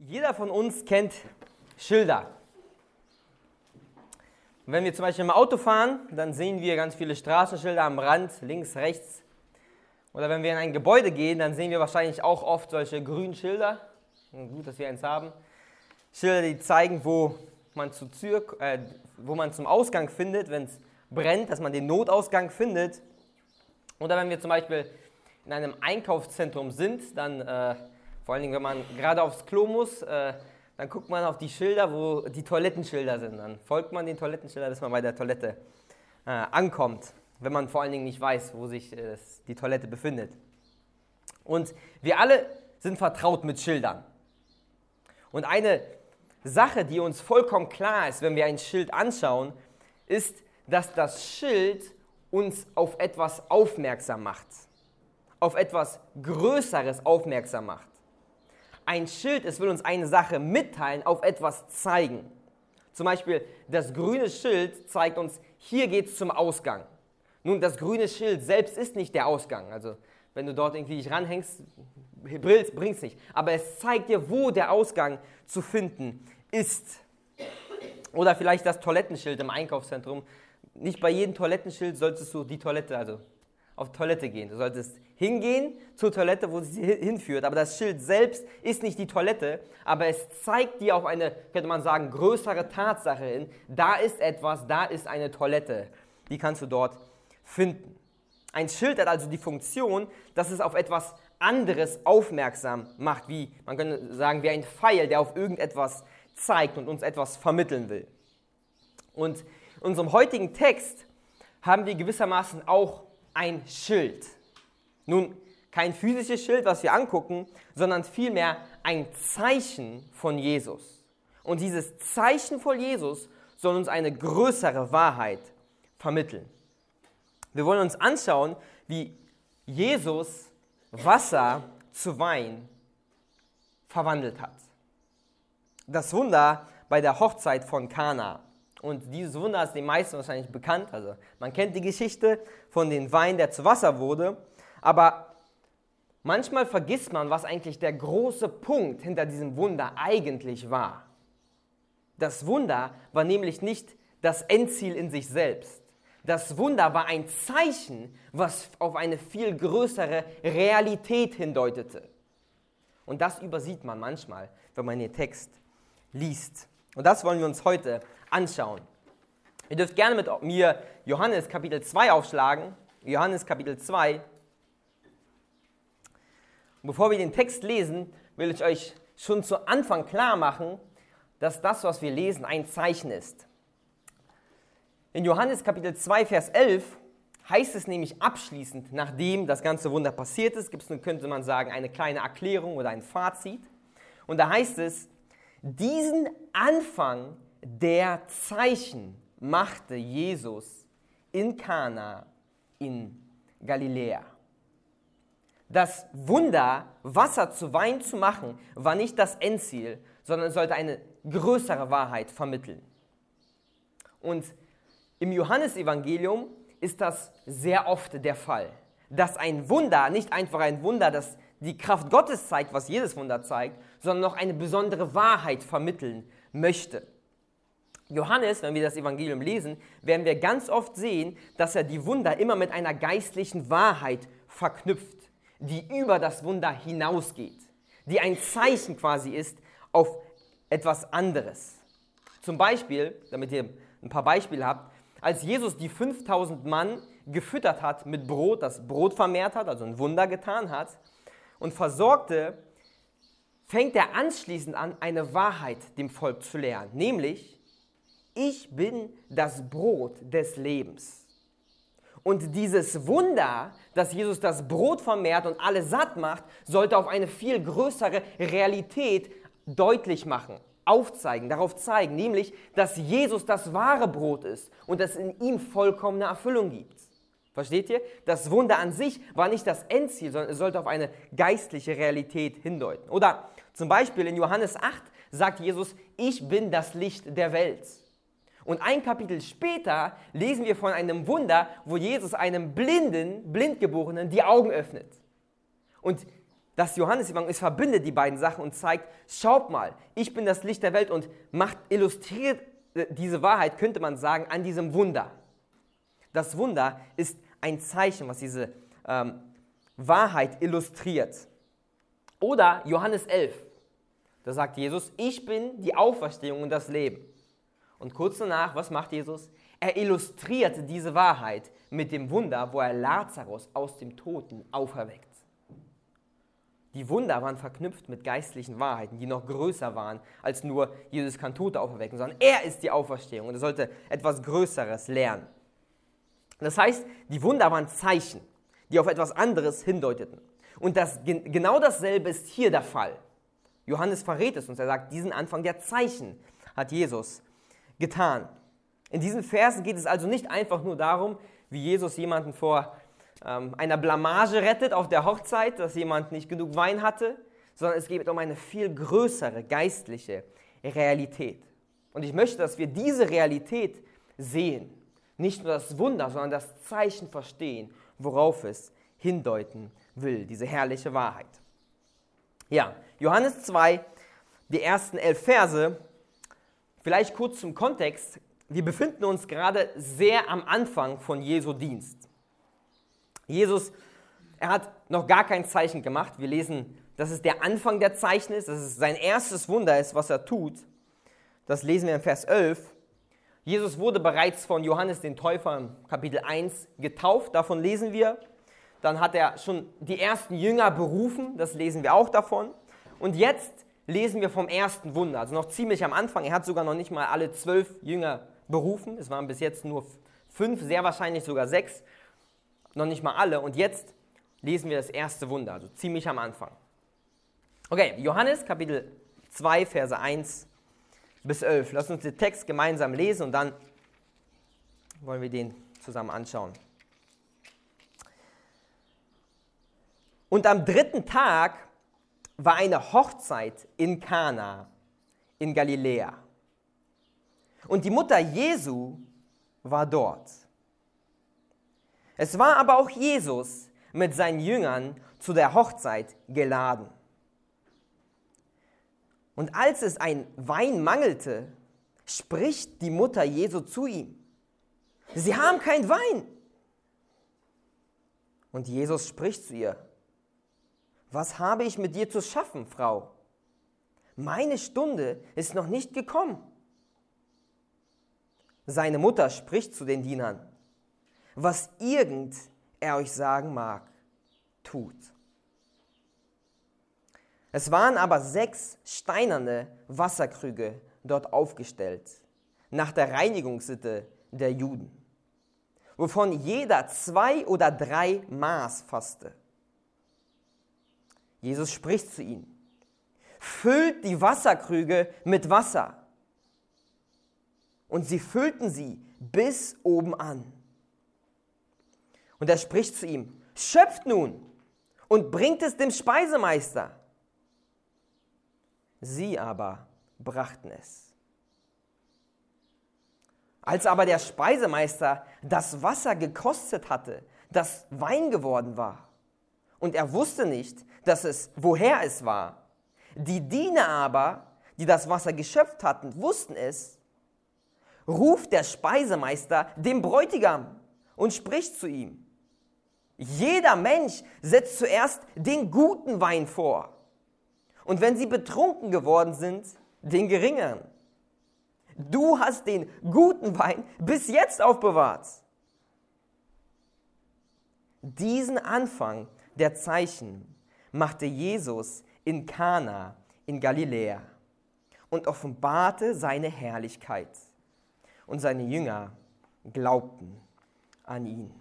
Jeder von uns kennt Schilder. Wenn wir zum Beispiel im Auto fahren, dann sehen wir ganz viele Straßenschilder am Rand, links, rechts. Oder wenn wir in ein Gebäude gehen, dann sehen wir wahrscheinlich auch oft solche grünen Schilder. Gut, dass wir eins haben. Schilder, die zeigen, wo man zum Ausgang findet, wenn es brennt, dass man den Notausgang findet. Oder wenn wir zum Beispiel in einem Einkaufszentrum sind, dann vor allen Dingen, wenn man gerade aufs Klo muss, dann guckt man auf die Schilder, wo die Toilettenschilder sind. Dann folgt man den Toilettenschildern, bis man bei der Toilette ankommt, wenn man vor allen Dingen nicht weiß, wo sich die Toilette befindet. Und wir alle sind vertraut mit Schildern. Und eine Sache, die uns vollkommen klar ist, wenn wir ein Schild anschauen, ist, dass das Schild uns auf etwas aufmerksam macht. Auf etwas Größeres aufmerksam macht. Ein Schild, es will uns eine Sache mitteilen, auf etwas zeigen. Zum Beispiel, das grüne Schild zeigt uns, hier geht es zum Ausgang. Nun, das grüne Schild selbst ist nicht der Ausgang. Also, wenn du dort irgendwie dich ranhängst, bringt es nicht. Aber es zeigt dir, wo der Ausgang zu finden ist. Oder vielleicht das Toilettenschild im Einkaufszentrum. Nicht bei jedem Toilettenschild solltest du auf Toilette gehen. Du solltest hingehen zur Toilette, wo sie hinführt. Aber das Schild selbst ist nicht die Toilette, aber es zeigt dir auf eine, könnte man sagen, größere Tatsache hin. Da ist etwas, da ist eine Toilette. Die kannst du dort finden. Ein Schild hat also die Funktion, dass es auf etwas anderes aufmerksam macht, wie, man könnte sagen, wie ein Pfeil, der auf irgendetwas zeigt und uns etwas vermitteln will. Und in unserem heutigen Text haben wir gewissermaßen auch ein Schild. Nun, kein physisches Schild, was wir angucken, sondern vielmehr ein Zeichen von Jesus. Und dieses Zeichen von Jesus soll uns eine größere Wahrheit vermitteln. Wir wollen uns anschauen, wie Jesus Wasser zu Wein verwandelt hat. Das Wunder bei der Hochzeit von Kana. Und dieses Wunder ist den meisten wahrscheinlich bekannt. Also man kennt die Geschichte von dem Wein, der zu Wasser wurde. Aber manchmal vergisst man, was eigentlich der große Punkt hinter diesem Wunder eigentlich war. Das Wunder war nämlich nicht das Endziel in sich selbst. Das Wunder war ein Zeichen, was auf eine viel größere Realität hindeutete. Und das übersieht man manchmal, wenn man den Text liest. Und das wollen wir uns heute anschauen. Ihr dürft gerne mit mir Johannes Kapitel 2 aufschlagen. Johannes Kapitel 2. Und bevor wir den Text lesen, will ich euch schon zu Anfang klar machen, dass das, was wir lesen, ein Zeichen ist. In Johannes Kapitel 2, Vers 11 heißt es nämlich abschließend, nachdem das ganze Wunder passiert ist, gibt es, könnte man sagen, eine kleine Erklärung oder ein Fazit. Und da heißt es, diesen Anfang der Zeichen machte Jesus in Kana in Galiläa. Das Wunder, Wasser zu Wein zu machen, war nicht das Endziel, sondern es sollte eine größere Wahrheit vermitteln. Und im Johannesevangelium ist das sehr oft der Fall, dass ein Wunder nicht einfach ein Wunder, das die Kraft Gottes zeigt, was jedes Wunder zeigt, sondern noch eine besondere Wahrheit vermitteln möchte. Johannes, wenn wir das Evangelium lesen, werden wir ganz oft sehen, dass er die Wunder immer mit einer geistlichen Wahrheit verknüpft, die über das Wunder hinausgeht, die ein Zeichen quasi ist auf etwas anderes. Zum Beispiel, damit ihr ein paar Beispiele habt, als Jesus die 5000 Mann gefüttert hat mit Brot, das Brot vermehrt hat, also ein Wunder getan hat und versorgte, fängt er anschließend an, eine Wahrheit dem Volk zu lehren, nämlich, ich bin das Brot des Lebens. Und dieses Wunder, dass Jesus das Brot vermehrt und alle satt macht, sollte auf eine viel größere Realität deutlich machen, aufzeigen, darauf zeigen, nämlich, dass Jesus das wahre Brot ist und dass in ihm vollkommene Erfüllung gibt. Versteht ihr? Das Wunder an sich war nicht das Endziel, sondern es sollte auf eine geistliche Realität hindeuten. Oder zum Beispiel in Johannes 8 sagt Jesus, ich bin das Licht der Welt. Und ein Kapitel später lesen wir von einem Wunder, wo Jesus einem Blindgeborenen die Augen öffnet. Und Das Johannesevangelium, es verbindet die beiden Sachen und zeigt, schaut mal, ich bin das Licht der Welt und illustriert diese Wahrheit, könnte man sagen, an diesem Wunder. Das Wunder ist ein Zeichen, was diese Wahrheit illustriert. Oder Johannes 11, da sagt Jesus, ich bin die Auferstehung und das Leben. Und kurz danach, was macht Jesus? Er illustriert diese Wahrheit mit dem Wunder, wo er Lazarus aus dem Toten auferweckt. Die Wunder waren verknüpft mit geistlichen Wahrheiten, die noch größer waren, als nur Jesus kann Tote auferwecken, sondern er ist die Auferstehung und er sollte etwas Größeres lernen. Das heißt, die Wunder waren Zeichen, die auf etwas anderes hindeuteten. Und genau dasselbe ist hier der Fall. Johannes verrät es uns, er sagt, diesen Anfang der Zeichen hat Jesus getan. In diesen Versen geht es also nicht einfach nur darum, wie Jesus jemanden vor einer Blamage rettet auf der Hochzeit, dass jemand nicht genug Wein hatte, sondern es geht um eine viel größere geistliche Realität. Und ich möchte, dass wir diese Realität sehen. Nicht nur das Wunder, sondern das Zeichen verstehen, worauf es hindeuten will, diese herrliche Wahrheit. Ja, Johannes 2, die ersten 11 Verse, vielleicht kurz zum Kontext. Wir befinden uns gerade sehr am Anfang von Jesu Dienst. Jesus, er hat noch gar kein Zeichen gemacht. Wir lesen, dass es der Anfang der Zeichen ist, dass es sein erstes Wunder ist, was er tut. Das lesen wir in Vers 11. Jesus wurde bereits von Johannes den Täufer im Kapitel 1 getauft, davon lesen wir. Dann hat er schon die ersten Jünger berufen, das lesen wir auch davon. Und jetzt lesen wir vom ersten Wunder, also noch ziemlich am Anfang. Er hat sogar noch nicht mal alle 12 Jünger berufen, es waren bis jetzt nur 5, sehr wahrscheinlich sogar 6, noch nicht mal alle. Und jetzt lesen wir das erste Wunder, also ziemlich am Anfang. Okay, Johannes Kapitel 2, Verse 1 bis 11. Lass uns den Text gemeinsam lesen und dann wollen wir den zusammen anschauen. Und am 3. Tag war eine Hochzeit in Kana in Galiläa. Und die Mutter Jesu war dort. Es war aber auch Jesus mit seinen Jüngern zu der Hochzeit geladen. Und als es an Wein mangelte, spricht die Mutter Jesu zu ihm: Sie haben keinen Wein. Und Jesus spricht zu ihr: Was habe ich mit dir zu schaffen, Frau? Meine Stunde ist noch nicht gekommen. Seine Mutter spricht zu den Dienern: Was irgend er euch sagen mag, tut. Es waren aber 6 steinerne Wasserkrüge dort aufgestellt, nach der Reinigungssitte der Juden, wovon jeder 2 oder 3 Maß fasste. Jesus spricht zu ihnen: Füllt die Wasserkrüge mit Wasser. Und sie füllten sie bis oben an. Und er spricht zu ihm: Schöpft nun und bringt es dem Speisemeister. Sie aber brachten es. Als aber der Speisemeister das Wasser gekostet hatte, das Wein geworden war, und er wusste nicht, woher es war, die Diener aber, die das Wasser geschöpft hatten, wussten es, ruft der Speisemeister den Bräutigam und spricht zu ihm: Jeder Mensch setzt zuerst den guten Wein vor. Und wenn sie betrunken geworden sind, den geringeren. Du hast den guten Wein bis jetzt aufbewahrt. Diesen Anfang der Zeichen machte Jesus in Kana in Galiläa und offenbarte seine Herrlichkeit. Und seine Jünger glaubten an ihn.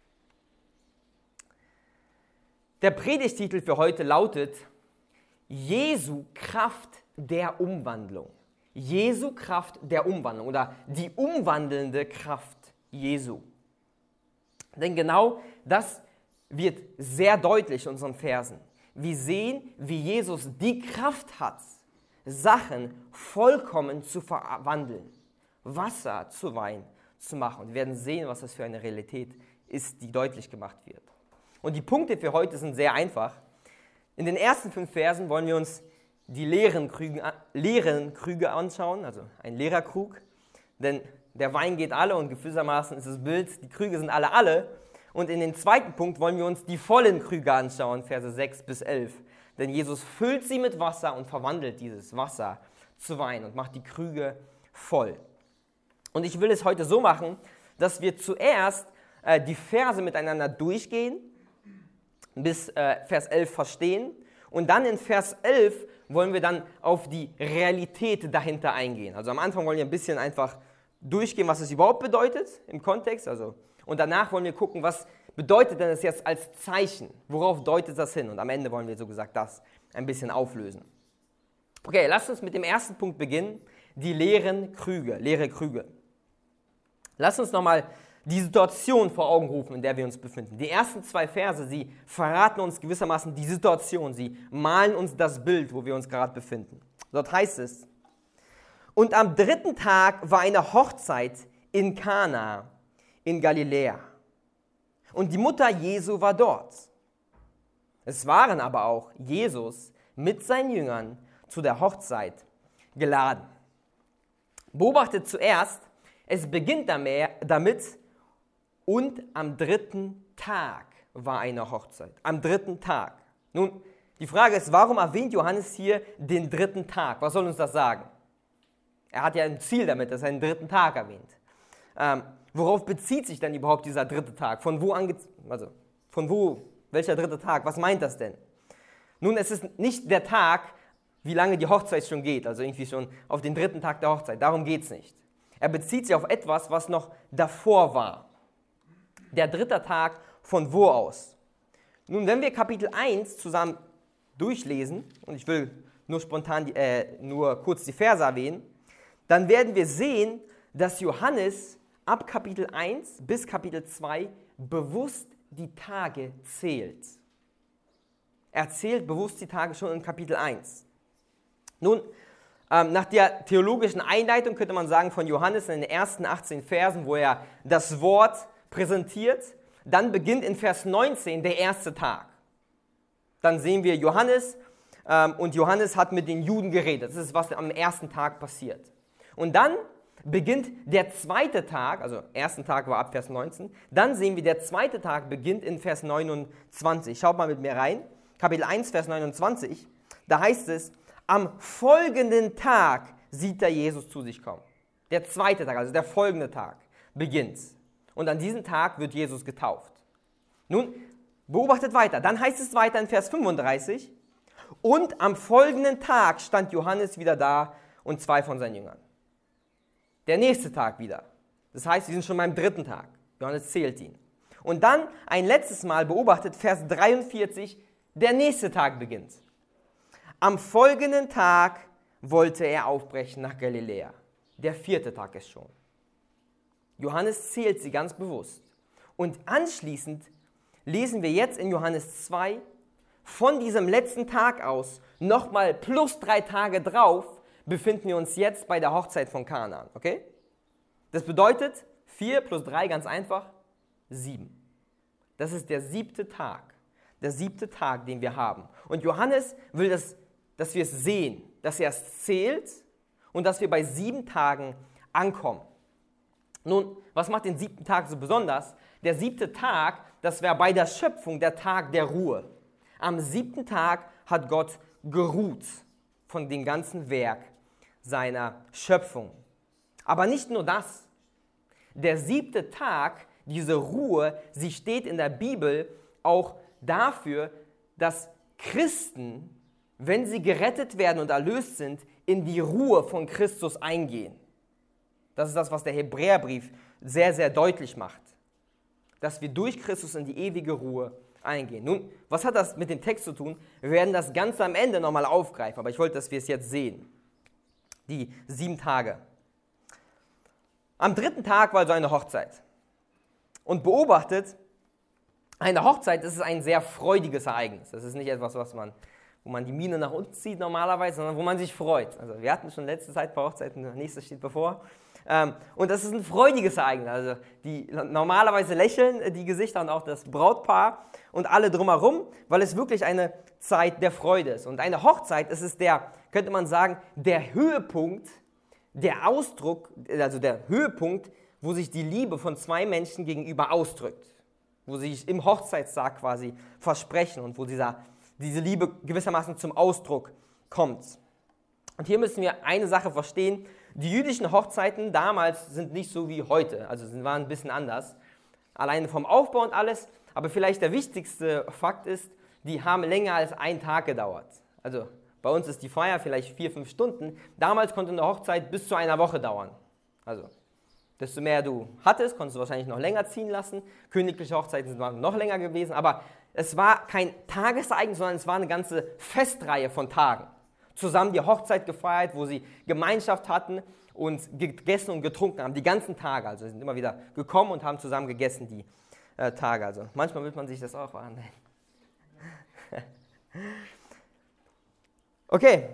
Der Predigtitel für heute lautet: Jesu Kraft der Umwandlung. Jesu Kraft der Umwandlung oder die umwandelnde Kraft Jesu. Denn genau das wird sehr deutlich in unseren Versen. Wir sehen, wie Jesus die Kraft hat, Sachen vollkommen zu verwandeln, Wasser zu Wein zu machen. Und wir werden sehen, was das für eine Realität ist, die deutlich gemacht wird. Und die Punkte für heute sind sehr einfach. In den ersten 5 Versen wollen wir uns die leeren Krüge anschauen, also ein leerer Krug, denn der Wein geht alle und gewissermaßen ist das Bild, die Krüge sind alle. Und in den zweiten Punkt wollen wir uns die vollen Krüge anschauen, Verse 6 bis 11. Denn Jesus füllt sie mit Wasser und verwandelt dieses Wasser zu Wein und macht die Krüge voll. Und ich will es heute so machen, dass wir zuerst die Verse miteinander durchgehen, bis Vers 11 verstehen. Und dann in Vers 11 wollen wir dann auf die Realität dahinter eingehen. Also am Anfang wollen wir ein bisschen einfach durchgehen, was es überhaupt bedeutet im Kontext. Und danach wollen wir gucken, was bedeutet denn das jetzt als Zeichen? Worauf deutet das hin? Und am Ende wollen wir, so gesagt, das ein bisschen auflösen. Okay, lasst uns mit dem ersten Punkt beginnen. Die leere Krüge. Lasst uns nochmal die Situation vor Augen rufen, in der wir uns befinden. Die ersten 2 Verse, sie verraten uns gewissermaßen die Situation. Sie malen uns das Bild, wo wir uns gerade befinden. Dort heißt es: Und am 3. Tag war eine Hochzeit in Kana in Galiläa. Und die Mutter Jesu war dort. Es waren aber auch Jesus mit seinen Jüngern zu der Hochzeit geladen. Beobachtet zuerst, es beginnt damit, und am 3. Tag war eine Hochzeit. Am 3. Tag. Nun, die Frage ist, warum erwähnt Johannes hier den 3. Tag? Was soll uns das sagen? Er hat ja ein Ziel damit, dass er den 3. Tag erwähnt. Worauf bezieht sich denn überhaupt dieser 3. Tag? Welcher 3. Tag? Was meint das denn? Nun, es ist nicht der Tag, wie lange die Hochzeit schon geht, also irgendwie schon auf den 3. Tag der Hochzeit. Darum geht es nicht. Er bezieht sich auf etwas, was noch davor war. Der 3. Tag von wo aus? Nun, wenn wir Kapitel 1 zusammen durchlesen, und ich will nur kurz die Verse erwähnen, dann werden wir sehen, dass Johannes ab Kapitel 1 bis Kapitel 2 bewusst die Tage zählt. Er zählt bewusst die Tage schon in Kapitel 1. Nun, nach der theologischen Einleitung könnte man sagen von Johannes in den ersten 18 Versen, wo er das Wort präsentiert, dann beginnt in Vers 19 der erste Tag. Dann sehen wir Johannes und Johannes hat mit den Juden geredet. Das ist, was am ersten Tag passiert. Und dann beginnt der zweite Tag, also ersten Tag war ab Vers 19, dann sehen wir, der zweite Tag beginnt in Vers 29. Schaut mal mit mir rein, Kapitel 1, Vers 29, da heißt es: Am folgenden Tag sieht er Jesus zu sich kommen. Der zweite Tag, also der folgende Tag, beginnt. Und an diesem Tag wird Jesus getauft. Nun, beobachtet weiter. Dann heißt es weiter in Vers 35, und am folgenden Tag stand Johannes wieder da und 2 von seinen Jüngern. Der nächste Tag wieder. Das heißt, wir sind schon beim 3. Tag. Johannes zählt ihn. Und dann ein letztes Mal beobachtet, Vers 43, der nächste Tag beginnt. Am folgenden Tag wollte er aufbrechen nach Galiläa. Der 4. Tag ist schon. Johannes zählt sie ganz bewusst. Und anschließend lesen wir jetzt in Johannes 2, von diesem letzten Tag aus, nochmal plus 3 Tage drauf, befinden wir uns jetzt bei der Hochzeit von Kana. Okay? Das bedeutet 4 plus 3, ganz einfach, 7. Das ist der 7. Tag. Der 7. Tag, den wir haben. Und Johannes will, dass wir es sehen, dass er es zählt und dass wir bei 7 Tagen ankommen. Nun, was macht den 7. Tag so besonders? Der 7. Tag, das wäre bei der Schöpfung der Tag der Ruhe. Am 7. Tag hat Gott geruht von dem ganzen Werk seiner Schöpfung. Aber nicht nur das. Der 7. Tag, diese Ruhe, sie steht in der Bibel auch dafür, dass Christen, wenn sie gerettet werden und erlöst sind, in die Ruhe von Christus eingehen. Das ist das, was der Hebräerbrief sehr, sehr deutlich macht. Dass wir durch Christus in die ewige Ruhe eingehen. Nun, was hat das mit dem Text zu tun? Wir werden das Ganze am Ende nochmal aufgreifen, aber ich wollte, dass wir es jetzt sehen. Die 7 Tage. Am 3. Tag war also eine Hochzeit. Und beobachtet, eine Hochzeit, das ist ein sehr freudiges Ereignis. Das ist nicht etwas, wo man die Miene nach unten zieht normalerweise, sondern wo man sich freut. Also wir hatten schon letzte Zeit ein paar Hochzeiten, das nächste steht bevor. Und das ist ein freudiges Ereignis. Also normalerweise lächeln die Gesichter und auch das Brautpaar und alle drumherum, weil es wirklich eine Zeit der Freude ist. Und eine Hochzeit, es ist könnte man sagen, der Höhepunkt, der Ausdruck, also der Höhepunkt, wo sich die Liebe von zwei Menschen gegenüber ausdrückt. Wo sie sich im Hochzeitstag quasi versprechen und wo diese Liebe gewissermaßen zum Ausdruck kommt. Und hier müssen wir eine Sache verstehen. Die jüdischen Hochzeiten damals sind nicht so wie heute, also sie waren ein bisschen anders. Alleine vom Aufbau und alles, aber vielleicht der wichtigste Fakt ist, die haben länger als einen Tag gedauert. Also bei uns ist die Feier vielleicht 4-5 Stunden. Damals konnte eine Hochzeit bis zu einer Woche dauern. Also desto mehr du hattest, konntest du wahrscheinlich noch länger ziehen lassen. Königliche Hochzeiten sind noch länger gewesen, aber es war kein Tagesereignis, sondern es war eine ganze Festreihe von Tagen. Zusammen die Hochzeit gefeiert, wo sie Gemeinschaft hatten und gegessen und getrunken haben, die ganzen Tage. Also sie sind immer wieder gekommen und haben zusammen gegessen die Tage. Also manchmal will man sich das auch annehmen. Okay.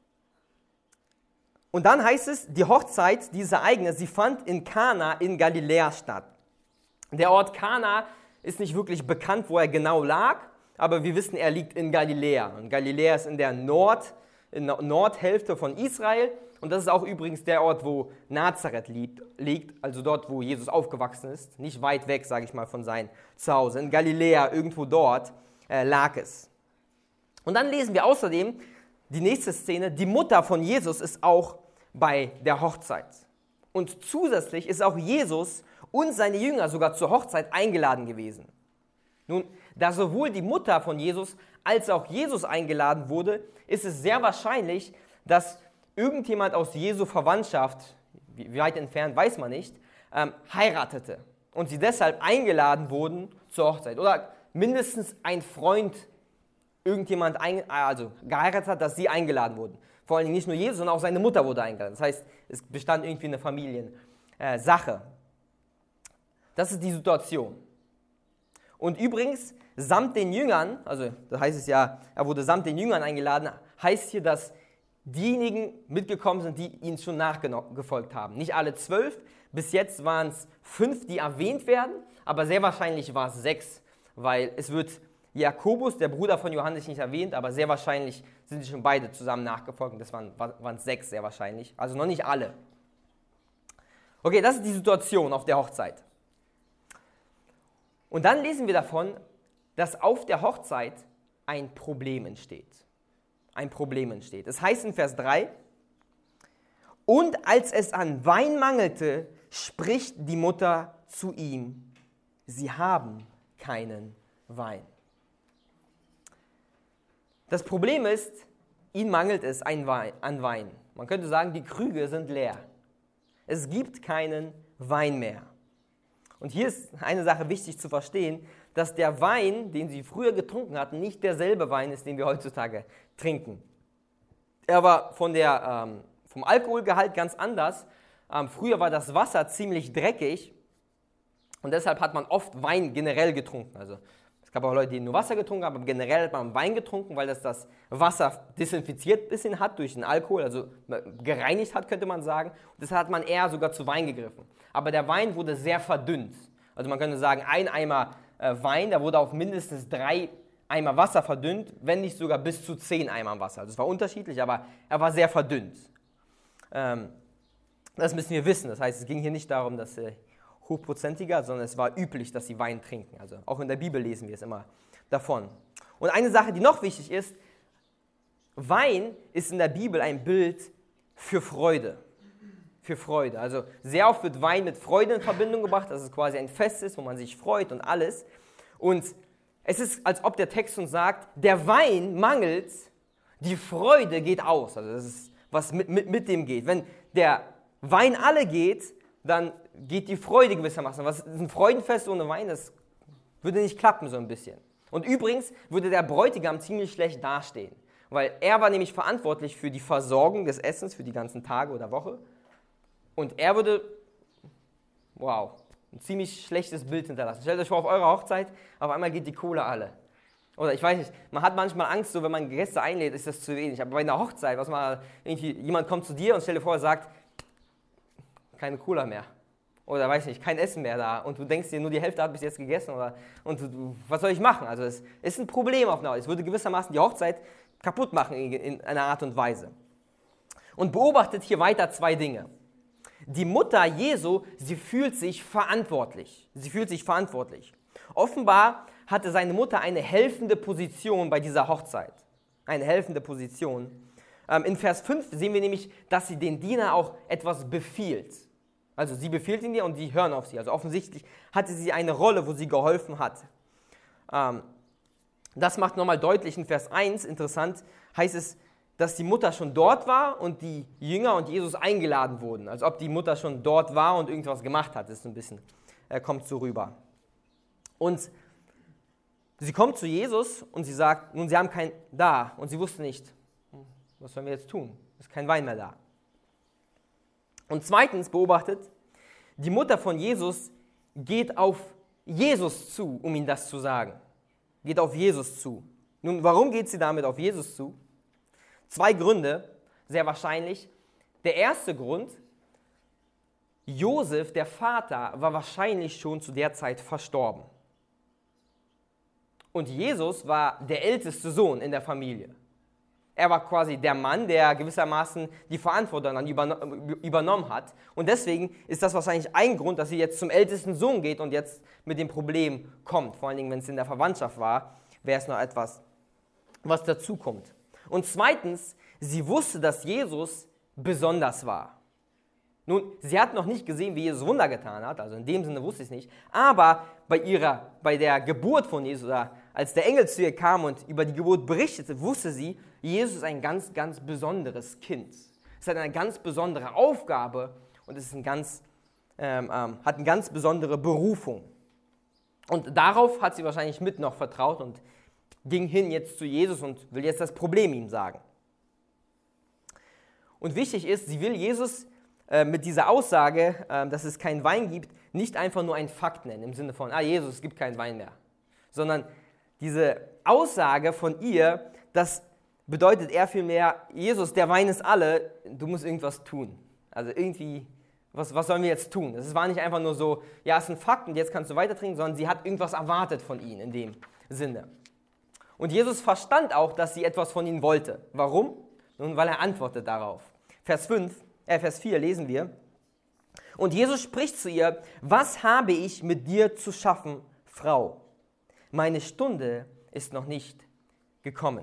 Und dann heißt es, die Hochzeit, dieses Ereignis, sie fand in Kana in Galiläa statt. Der Ort Kana ist nicht wirklich bekannt, wo er genau lag, aber wir wissen, er liegt in Galiläa. Und Galiläa ist in der Nordhälfte von Israel. Und das ist auch übrigens der Ort, wo Nazareth liegt, also dort, wo Jesus aufgewachsen ist. Nicht weit weg, sage ich mal, von seinem Zuhause. In Galiläa, irgendwo dort, lag es. Und dann lesen wir außerdem die nächste Szene, die Mutter von Jesus ist auch bei der Hochzeit. Und zusätzlich ist auch Jesus und seine Jünger sogar zur Hochzeit eingeladen gewesen. Nun, da sowohl die Mutter von Jesus als auch Jesus eingeladen wurde, ist es sehr wahrscheinlich, dass irgendjemand aus Jesu Verwandtschaft, wie weit entfernt, weiß man nicht, heiratete und sie deshalb eingeladen wurden zur Hochzeit. Oder mindestens ein Freund, irgendjemand geheiratet hat, dass sie eingeladen wurden. Vor allem nicht nur Jesus, sondern auch seine Mutter wurde eingeladen. Das heißt, es bestand irgendwie eine Familiensache. Das ist die Situation. Und übrigens, samt den Jüngern, also da heißt es ja, er wurde samt den Jüngern eingeladen, heißt hier, dass diejenigen mitgekommen sind, die ihnen schon nachgefolgt haben. Nicht alle 12, bis jetzt waren es 5, die erwähnt werden, aber sehr wahrscheinlich war es 6, weil es wird Jakobus, der Bruder von Johannes, nicht erwähnt, aber sehr wahrscheinlich sind sie schon beide zusammen nachgefolgt und das waren 6 sehr wahrscheinlich, also noch nicht alle. Okay, das ist die Situation auf der Hochzeit. Und dann lesen wir davon, dass auf der Hochzeit ein Problem entsteht. Ein Problem entsteht. Es heißt in Vers 3, und als es an Wein mangelte, spricht die Mutter zu ihm, sie haben keinen Wein. Das Problem ist, ihnen mangelt es an Wein. Man könnte sagen, die Krüge sind leer. Es gibt keinen Wein mehr. Und hier ist eine Sache wichtig zu verstehen, dass der Wein, den sie früher getrunken hatten, nicht derselbe Wein ist, den wir heutzutage trinken. Er war vom Alkoholgehalt ganz anders. Früher war das Wasser ziemlich dreckig und deshalb hat man oft Wein generell getrunken. Also es gab auch Leute, die nur Wasser getrunken haben, aber generell hat man Wein getrunken, weil das Wasser desinfiziert ein bisschen hat durch den Alkohol, also gereinigt hat, könnte man sagen. Und deshalb hat man eher sogar zu Wein gegriffen. Aber der Wein wurde sehr verdünnt. Also man könnte sagen, ein Eimer Wein, da wurde auf mindestens 3 Eimer Wasser verdünnt, wenn nicht sogar bis zu 10 Eimern Wasser. Also es war unterschiedlich, aber er war sehr verdünnt. Das müssen wir wissen. Das heißt, es ging hier nicht darum, dass hochprozentiger, sondern es war üblich, dass sie Wein trinken. Also auch in der Bibel lesen wir es immer davon. Und eine Sache, die noch wichtig ist, Wein ist in der Bibel ein Bild für Freude. Für Freude. Also sehr oft wird Wein mit Freude in Verbindung gebracht, dass es quasi ein Fest ist, wo man sich freut und alles. Und es ist, als ob der Text uns sagt, der Wein mangelt, die Freude geht aus. Also das ist, was mit dem geht. Wenn der Wein alle geht, dann geht die Freude gewissermaßen. Was ist ein Freudenfest ohne Wein? Das würde nicht klappen so ein bisschen. Und übrigens würde der Bräutigam ziemlich schlecht dastehen, weil er war nämlich verantwortlich für die Versorgung des Essens für die ganzen Tage oder Woche. Und er würde, ein ziemlich schlechtes Bild hinterlassen. Stellt euch vor, auf eurer Hochzeit, auf einmal geht die Kohle alle. Oder ich weiß nicht, man hat manchmal Angst, so wenn man Gäste einlädt, ist das zu wenig. Aber bei einer Hochzeit, jemand kommt zu dir und stell dir vor, sagt, keine Cola mehr. Oder weiß nicht, kein Essen mehr da. Und du denkst dir, nur die Hälfte hat bis jetzt gegessen. Was soll ich machen? Also es ist ein Problem auf einer Hochzeit. Es würde gewissermaßen die Hochzeit kaputt machen in einer Art und Weise. Und beobachtet hier weiter 2 Dinge. Die Mutter Jesu, sie fühlt sich verantwortlich. Offenbar hatte seine Mutter eine helfende Position bei dieser Hochzeit. Eine helfende Position. In Vers 5 sehen wir nämlich, dass sie den Diener auch etwas befiehlt. Also sie befiehlt ihn dir und die hören auf sie. Also offensichtlich hatte sie eine Rolle, wo sie geholfen hat. Das macht nochmal deutlich in Vers 1, interessant, heißt es, dass die Mutter schon dort war und die Jünger und Jesus eingeladen wurden. Als ob die Mutter schon dort war und irgendwas gemacht hat. Das ist so ein bisschen, kommt so rüber. Und sie kommt zu Jesus und sie sagt, nun, sie haben kein da. Und sie wusste nicht, was sollen wir jetzt tun? Es ist kein Wein mehr da. Und zweitens beobachtet, die Mutter von Jesus geht auf Jesus zu, um ihm das zu sagen. Geht auf Jesus zu. Nun, warum geht sie damit auf Jesus zu? 2 Gründe, sehr wahrscheinlich. Der erste Grund, Josef, der Vater, war wahrscheinlich schon zu der Zeit verstorben. Und Jesus war der älteste Sohn in der Familie. Er war quasi der Mann, der gewissermaßen die Verantwortung dann übernommen hat. Und deswegen ist das wahrscheinlich ein Grund, dass sie jetzt zum ältesten Sohn geht und jetzt mit dem Problem kommt. Vor allen Dingen, wenn es in der Verwandtschaft war, wäre es noch etwas, was dazukommt. Und zweitens, sie wusste, dass Jesus besonders war. Nun, sie hat noch nicht gesehen, wie Jesus Wunder getan hat, also in dem Sinne wusste sie es nicht, aber bei der Geburt von Jesus, oder als der Engel zu ihr kam und über die Geburt berichtete, wusste sie, Jesus ist ein ganz, ganz besonderes Kind. Es hat eine ganz besondere Aufgabe und es ist hat eine ganz besondere Berufung. Und darauf hat sie wahrscheinlich mit noch vertraut und ging hin jetzt zu Jesus und will jetzt das Problem ihm sagen. Und wichtig ist, sie will Jesus mit dieser Aussage, dass es keinen Wein gibt, nicht einfach nur einen Fakt nennen, im Sinne von, Jesus, es gibt keinen Wein mehr. Sondern diese Aussage von ihr, das bedeutet eher vielmehr, Jesus, der Wein ist alle, du musst irgendwas tun. Also irgendwie, was sollen wir jetzt tun? Es war nicht einfach nur so, ja, es ist ein Fakt und jetzt kannst du weiter trinken, sondern sie hat irgendwas erwartet von ihnen in dem Sinne. Und Jesus verstand auch, dass sie etwas von ihnen wollte. Warum? Nun, weil er antwortet darauf. Vers 4 lesen wir. Und Jesus spricht zu ihr, was habe ich mit dir zu schaffen, Frau? Meine Stunde ist noch nicht gekommen.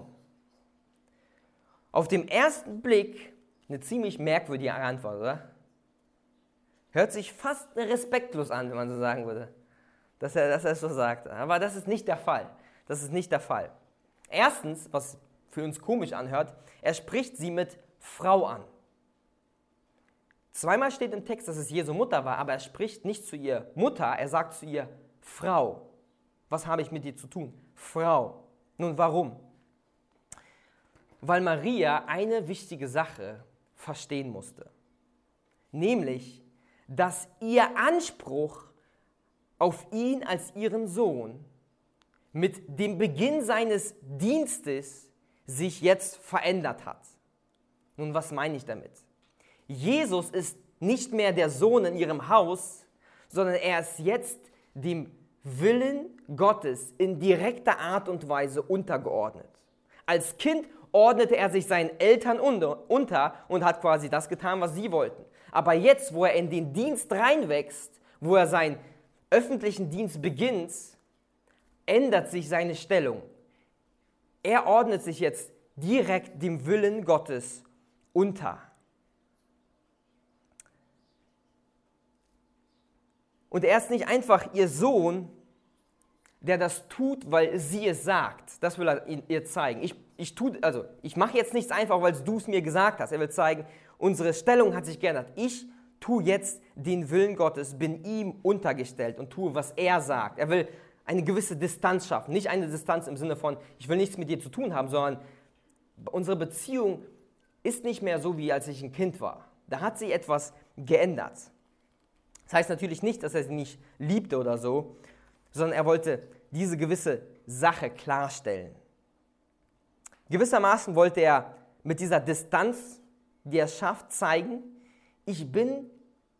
Auf den ersten Blick eine ziemlich merkwürdige Antwort, oder? Hört sich fast respektlos an, wenn man so sagen würde, dass er es so sagt. Aber das ist nicht der Fall. Erstens, was für uns komisch anhört, er spricht sie mit Frau an. 2-mal steht im Text, dass es Jesu Mutter war, aber er spricht nicht zu ihr Mutter, er sagt zu ihr Frau. Was habe ich mit dir zu tun? Frau. Nun, warum? Weil Maria eine wichtige Sache verstehen musste. Nämlich, dass ihr Anspruch auf ihn als ihren Sohn mit dem Beginn seines Dienstes sich jetzt verändert hat. Nun, was meine ich damit? Jesus ist nicht mehr der Sohn in ihrem Haus, sondern er ist jetzt dem Willen Gottes in direkter Art und Weise untergeordnet. Als Kind ordnete er sich seinen Eltern unter und hat quasi das getan, was sie wollten. Aber jetzt, wo er in den Dienst reinwächst, wo er seinen öffentlichen Dienst beginnt, ändert sich seine Stellung. Er ordnet sich jetzt direkt dem Willen Gottes unter. Und er ist nicht einfach ihr Sohn, der das tut, weil sie es sagt. Das will er ihr zeigen. Ich mache jetzt nichts einfach, weil du es mir gesagt hast. Er will zeigen, unsere Stellung hat sich geändert. Ich tue jetzt den Willen Gottes, bin ihm untergestellt und tue, was er sagt. Er will eine gewisse Distanz schaffen. Nicht eine Distanz im Sinne von, ich will nichts mit dir zu tun haben, sondern unsere Beziehung ist nicht mehr so, wie als ich ein Kind war. Da hat sich etwas geändert. Das heißt natürlich nicht, dass er sie nicht liebte oder so, sondern er wollte diese gewisse Sache klarstellen. Gewissermaßen wollte er mit dieser Distanz, die er schafft, zeigen, ich bin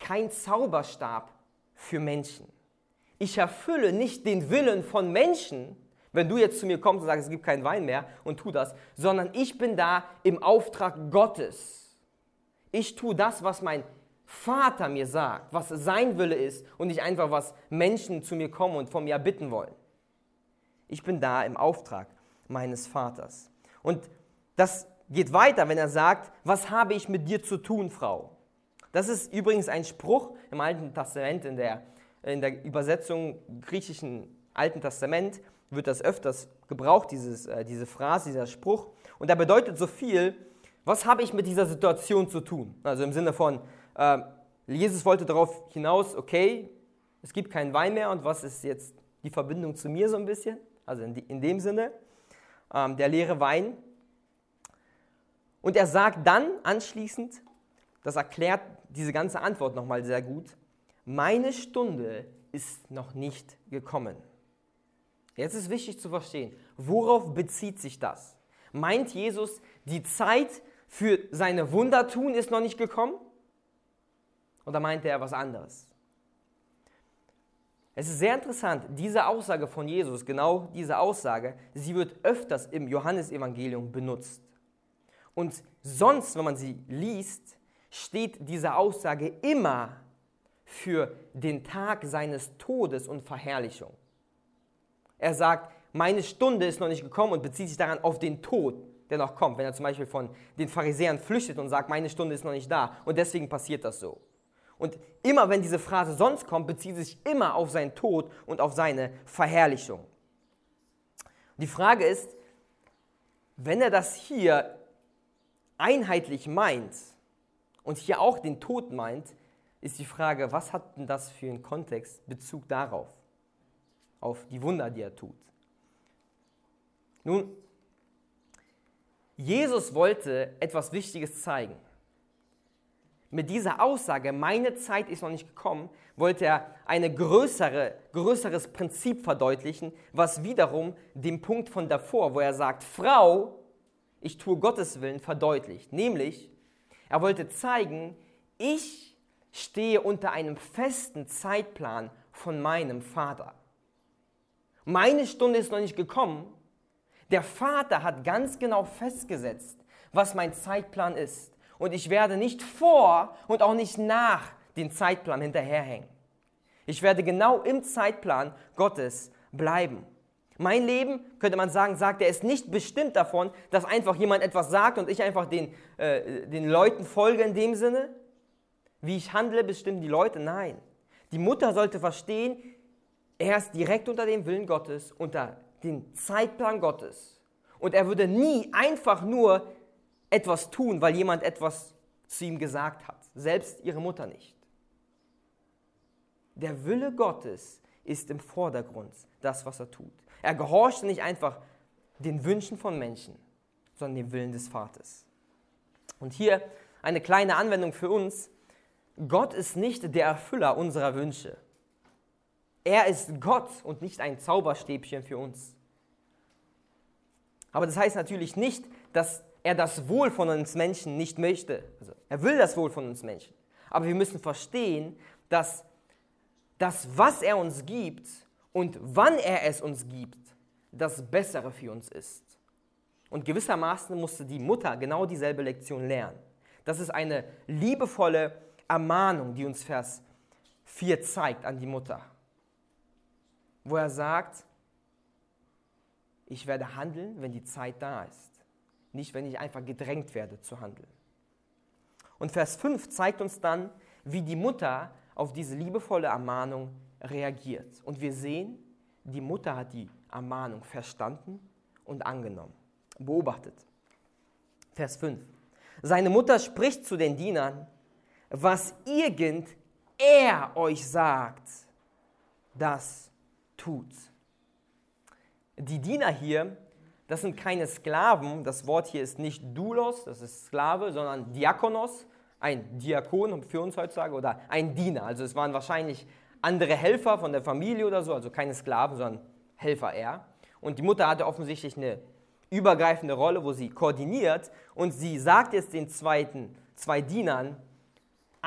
kein Zauberstab für Menschen. Ich erfülle nicht den Willen von Menschen, wenn du jetzt zu mir kommst und sagst, es gibt keinen Wein mehr und tu das, sondern ich bin da im Auftrag Gottes. Ich tue das, was mein Vater mir sagt, was sein Wille ist und nicht einfach, was Menschen zu mir kommen und von mir erbitten wollen. Ich bin da im Auftrag meines Vaters. Und das geht weiter, wenn er sagt, was habe ich mit dir zu tun, Frau? Das ist übrigens ein Spruch im Alten Testament, in der Übersetzung griechischen Alten Testament wird das öfters gebraucht, diese Phrase, dieser Spruch. Und der bedeutet so viel, was habe ich mit dieser Situation zu tun? Also im Sinne von, Jesus wollte darauf hinaus, okay, es gibt keinen Wein mehr und was ist jetzt die Verbindung zu mir so ein bisschen? Also in dem Sinne, der leere Wein. Und er sagt dann anschließend, das erklärt diese ganze Antwort nochmal sehr gut, meine Stunde ist noch nicht gekommen. Jetzt ist wichtig zu verstehen, worauf bezieht sich das? Meint Jesus, die Zeit für seine Wundertun ist noch nicht gekommen? Oder meint er was anderes? Es ist sehr interessant, diese Aussage von Jesus, genau diese Aussage, sie wird öfters im Johannesevangelium benutzt. Und sonst, wenn man sie liest, steht diese Aussage immer für den Tag seines Todes und Verherrlichung. Er sagt, meine Stunde ist noch nicht gekommen und bezieht sich daran auf den Tod, der noch kommt. Wenn er zum Beispiel von den Pharisäern flüchtet und sagt, meine Stunde ist noch nicht da und deswegen passiert das so. Und immer wenn diese Phrase sonst kommt, bezieht sie sich immer auf seinen Tod und auf seine Verherrlichung. Die Frage ist, wenn er das hier einheitlich meint und hier auch den Tod meint, ist die Frage, was hat denn das für einen Kontext, Bezug darauf, auf die Wunder, die er tut? Nun, Jesus wollte etwas Wichtiges zeigen. Mit dieser Aussage, meine Zeit ist noch nicht gekommen, wollte er ein größeres Prinzip verdeutlichen, was wiederum den Punkt von davor, wo er sagt, Frau, ich tue Gottes Willen, verdeutlicht. Nämlich, er wollte zeigen, ich stehe unter einem festen Zeitplan von meinem Vater. Meine Stunde ist noch nicht gekommen. Der Vater hat ganz genau festgesetzt, was mein Zeitplan ist. Und ich werde nicht vor und auch nicht nach dem Zeitplan hinterherhängen. Ich werde genau im Zeitplan Gottes bleiben. Mein Leben, könnte man sagen, sagt er, ist nicht bestimmt davon, dass einfach jemand etwas sagt und ich einfach den Leuten folge in dem Sinne. Wie ich handle, bestimmen die Leute. Nein. Die Mutter sollte verstehen, er ist direkt unter dem Willen Gottes, unter dem Zeitplan Gottes. Und er würde nie einfach nur etwas tun, weil jemand etwas zu ihm gesagt hat. Selbst ihre Mutter nicht. Der Wille Gottes ist im Vordergrund, das, was er tut. Er gehorcht nicht einfach den Wünschen von Menschen, sondern dem Willen des Vaters. Und hier eine kleine Anwendung für uns. Gott ist nicht der Erfüller unserer Wünsche. Er ist Gott und nicht ein Zauberstäbchen für uns. Aber das heißt natürlich nicht, dass er das Wohl von uns Menschen nicht möchte. Also, er will das Wohl von uns Menschen. Aber wir müssen verstehen, dass das, was er uns gibt und wann er es uns gibt, das Bessere für uns ist. Und gewissermaßen musste die Mutter genau dieselbe Lektion lernen. Das ist eine liebevolle Ermahnung, die uns Vers 4 zeigt an die Mutter. Wo er sagt, ich werde handeln, wenn die Zeit da ist. Nicht, wenn ich einfach gedrängt werde zu handeln. Und Vers 5 zeigt uns dann, wie die Mutter auf diese liebevolle Ermahnung reagiert. Und wir sehen, die Mutter hat die Ermahnung verstanden und angenommen. Beobachtet. Vers 5. Seine Mutter spricht zu den Dienern, was irgend er euch sagt, das tut. Die Diener hier, das sind keine Sklaven, das Wort hier ist nicht Doulos, das ist Sklave, sondern Diakonos, ein Diakon für uns heutzutage oder ein Diener. Also es waren wahrscheinlich andere Helfer von der Familie oder so, also keine Sklaven, sondern Helfer eher. Und die Mutter hatte offensichtlich eine übergreifende Rolle, wo sie koordiniert und sie sagt jetzt den zwei Dienern,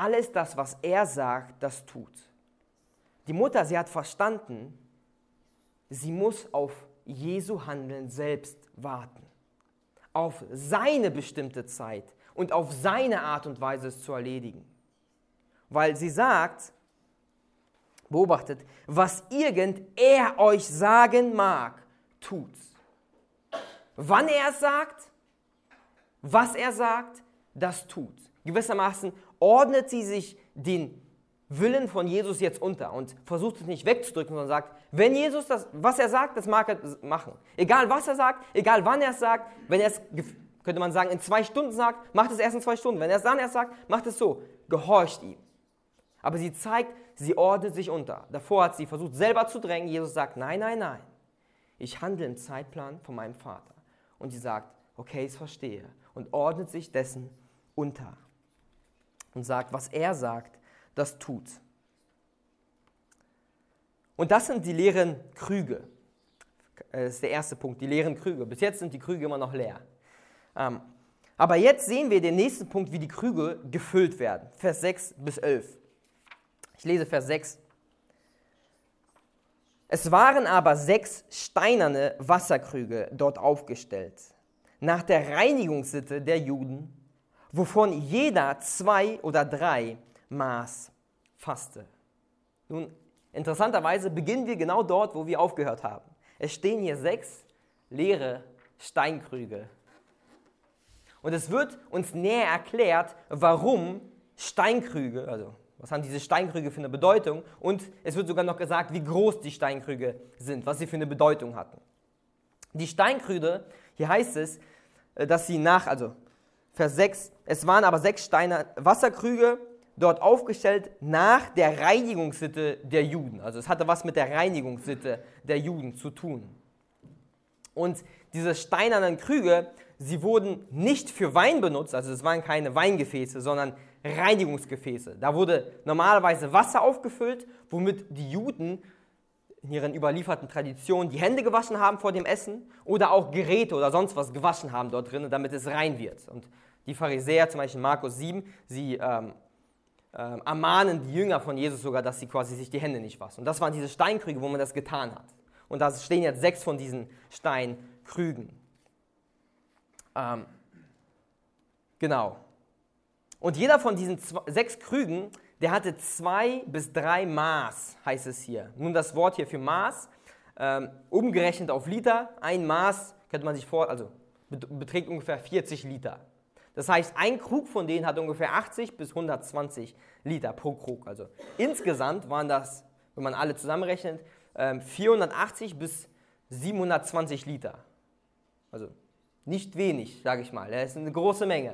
alles das, was er sagt, das tut. Die Mutter, sie hat verstanden, sie muss auf Jesu Handeln selbst warten. Auf seine bestimmte Zeit und auf seine Art und Weise es zu erledigen. Weil sie sagt, beobachtet, was irgend er euch sagen mag, tut's. Wann er es sagt, was er sagt, das tut. Gewissermaßen ordnet sie sich den Willen von Jesus jetzt unter und versucht es nicht wegzudrücken, sondern sagt, wenn Jesus das, was er sagt, das mag er machen. Egal was er sagt, egal wann er es sagt, wenn er es, könnte man sagen, in 2 Stunden sagt, macht es erst in 2 Stunden. Wenn er es dann erst sagt, macht es so, gehorcht ihm. Aber sie zeigt, sie ordnet sich unter. Davor hat sie versucht, selber zu drängen. Jesus sagt, nein, nein, nein. Ich handle im Zeitplan von meinem Vater. Und sie sagt, okay, ich verstehe. Und ordnet sich dessen unter. Und sagt, was er sagt, das tut. Und das sind die leeren Krüge. Das ist der erste Punkt, die leeren Krüge. Bis jetzt sind die Krüge immer noch leer. Aber jetzt sehen wir den nächsten Punkt, wie die Krüge gefüllt werden. Vers 6 bis 11. Ich lese Vers 6. Es waren aber 6 steinerne Wasserkrüge dort aufgestellt, nach der Reinigungssitte der Juden, wovon jeder 2 oder 3 Maß fasste. Nun, interessanterweise beginnen wir genau dort, wo wir aufgehört haben. Es stehen hier 6 leere Steinkrüge. Und es wird uns näher erklärt, warum Steinkrüge, also was haben diese Steinkrüge für eine Bedeutung, und es wird sogar noch gesagt, wie groß die Steinkrüge sind, was sie für eine Bedeutung hatten. Die Steinkrüge, hier heißt es, dass sie also Vers 6, es waren aber 6 Wasserkrüge dort aufgestellt nach der Reinigungssitte der Juden. Also es hatte was mit der Reinigungssitte der Juden zu tun. Und diese steinernen Krüge, sie wurden nicht für Wein benutzt, also es waren keine Weingefäße, sondern Reinigungsgefäße. Da wurde normalerweise Wasser aufgefüllt, womit die Juden in ihren überlieferten Traditionen die Hände gewaschen haben vor dem Essen oder auch Geräte oder sonst was gewaschen haben dort drin, damit es rein wird. Und die Pharisäer, zum Beispiel in Markus 7, sie ermahnen die Jünger von Jesus sogar, dass sie quasi sich die Hände nicht waschen. Und das waren diese Steinkrüge, wo man das getan hat. Und da stehen jetzt 6 von diesen Steinkrügen. Genau. Und jeder von diesen 6 Krügen, der hatte 2 bis 3 Maß, heißt es hier. Nun das Wort hier für Maß, umgerechnet auf Liter, ein Maß, könnte man sich beträgt ungefähr 40 Liter. Das heißt, ein Krug von denen hat ungefähr 80 bis 120 Liter pro Krug. Also insgesamt waren das, wenn man alle zusammenrechnet, 480 bis 720 Liter. Also nicht wenig, sage ich mal. Das ist eine große Menge.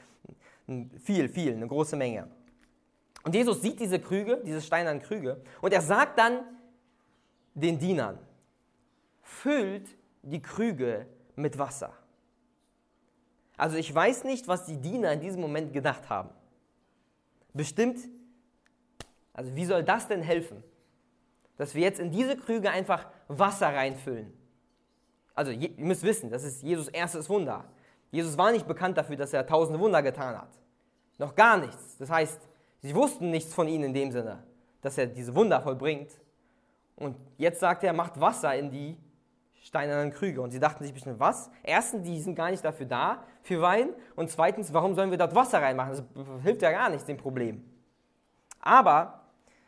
Eine große Menge. Und Jesus sieht diese Krüge, diese steinernen Krüge, und er sagt dann den Dienern, füllt die Krüge mit Wasser. Also ich weiß nicht, was die Diener in diesem Moment gedacht haben. Bestimmt, also wie soll das denn helfen? Dass wir jetzt in diese Krüge einfach Wasser reinfüllen. Also ihr müsst wissen, das ist Jesus' erstes Wunder. Jesus war nicht bekannt dafür, dass er 1000 Wunder getan hat. Noch gar nichts. Das heißt, sie wussten nichts von ihm in dem Sinne, dass er diese Wunder vollbringt. Und jetzt sagt er, macht Wasser in die steinernen Krüge. Und sie dachten sich bestimmt, was? Erstens, die sind gar nicht dafür da, für Wein. Und zweitens, warum sollen wir dort Wasser reinmachen? Das hilft ja gar nichts, dem Problem. Aber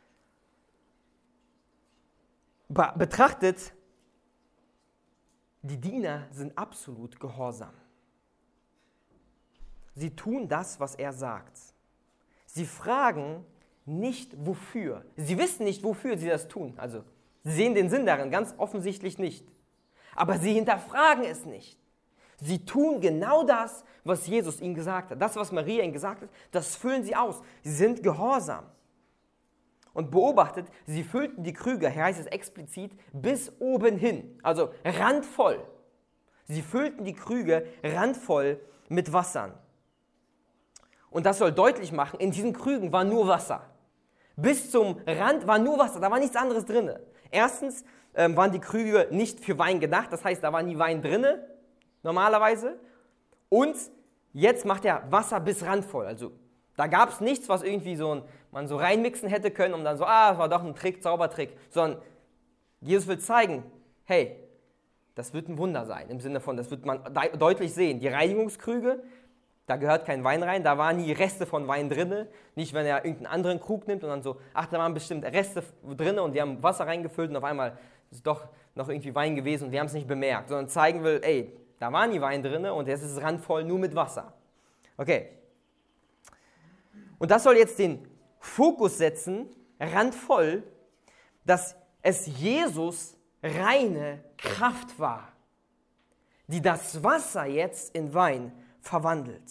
betrachtet, die Diener sind absolut gehorsam. Sie tun das, was er sagt. Sie fragen nicht, wofür. Sie wissen nicht, wofür sie das tun. Also, sie sehen den Sinn darin ganz offensichtlich nicht. Aber sie hinterfragen es nicht. Sie tun genau das, was Jesus ihnen gesagt hat. Das, was Maria ihnen gesagt hat, das füllen sie aus. Sie sind gehorsam. Und beobachtet, sie füllten die Krüge, hier heißt es explizit, bis oben hin. Also randvoll. Sie füllten die Krüge randvoll mit Wassern. Und das soll deutlich machen, in diesen Krügen war nur Wasser. Bis zum Rand war nur Wasser, da war nichts anderes drin. Erstens waren die Krüge nicht für Wein gedacht, das heißt, da war nie Wein drin, normalerweise. Und jetzt macht er Wasser bis randvoll. Also Da gab es nichts, was irgendwie man so reinmixen hätte können, um dann so, das war doch ein Trick, Zaubertrick. Sondern Jesus will zeigen, hey, das wird ein Wunder sein. Im Sinne von, das wird man deutlich sehen. Die Reinigungskrüge, da gehört kein Wein rein, da waren nie Reste von Wein drin. Nicht, wenn er irgendeinen anderen Krug nimmt und dann so, da waren bestimmt Reste drin und die haben Wasser reingefüllt und auf einmal ist es doch noch irgendwie Wein gewesen und wir haben es nicht bemerkt. Sondern zeigen will, da war nie Wein drin und jetzt ist es randvoll nur mit Wasser. Okay. Und das soll jetzt den Fokus setzen, randvoll, dass es Jesus reine Kraft war, die das Wasser jetzt in Wein verwandelt.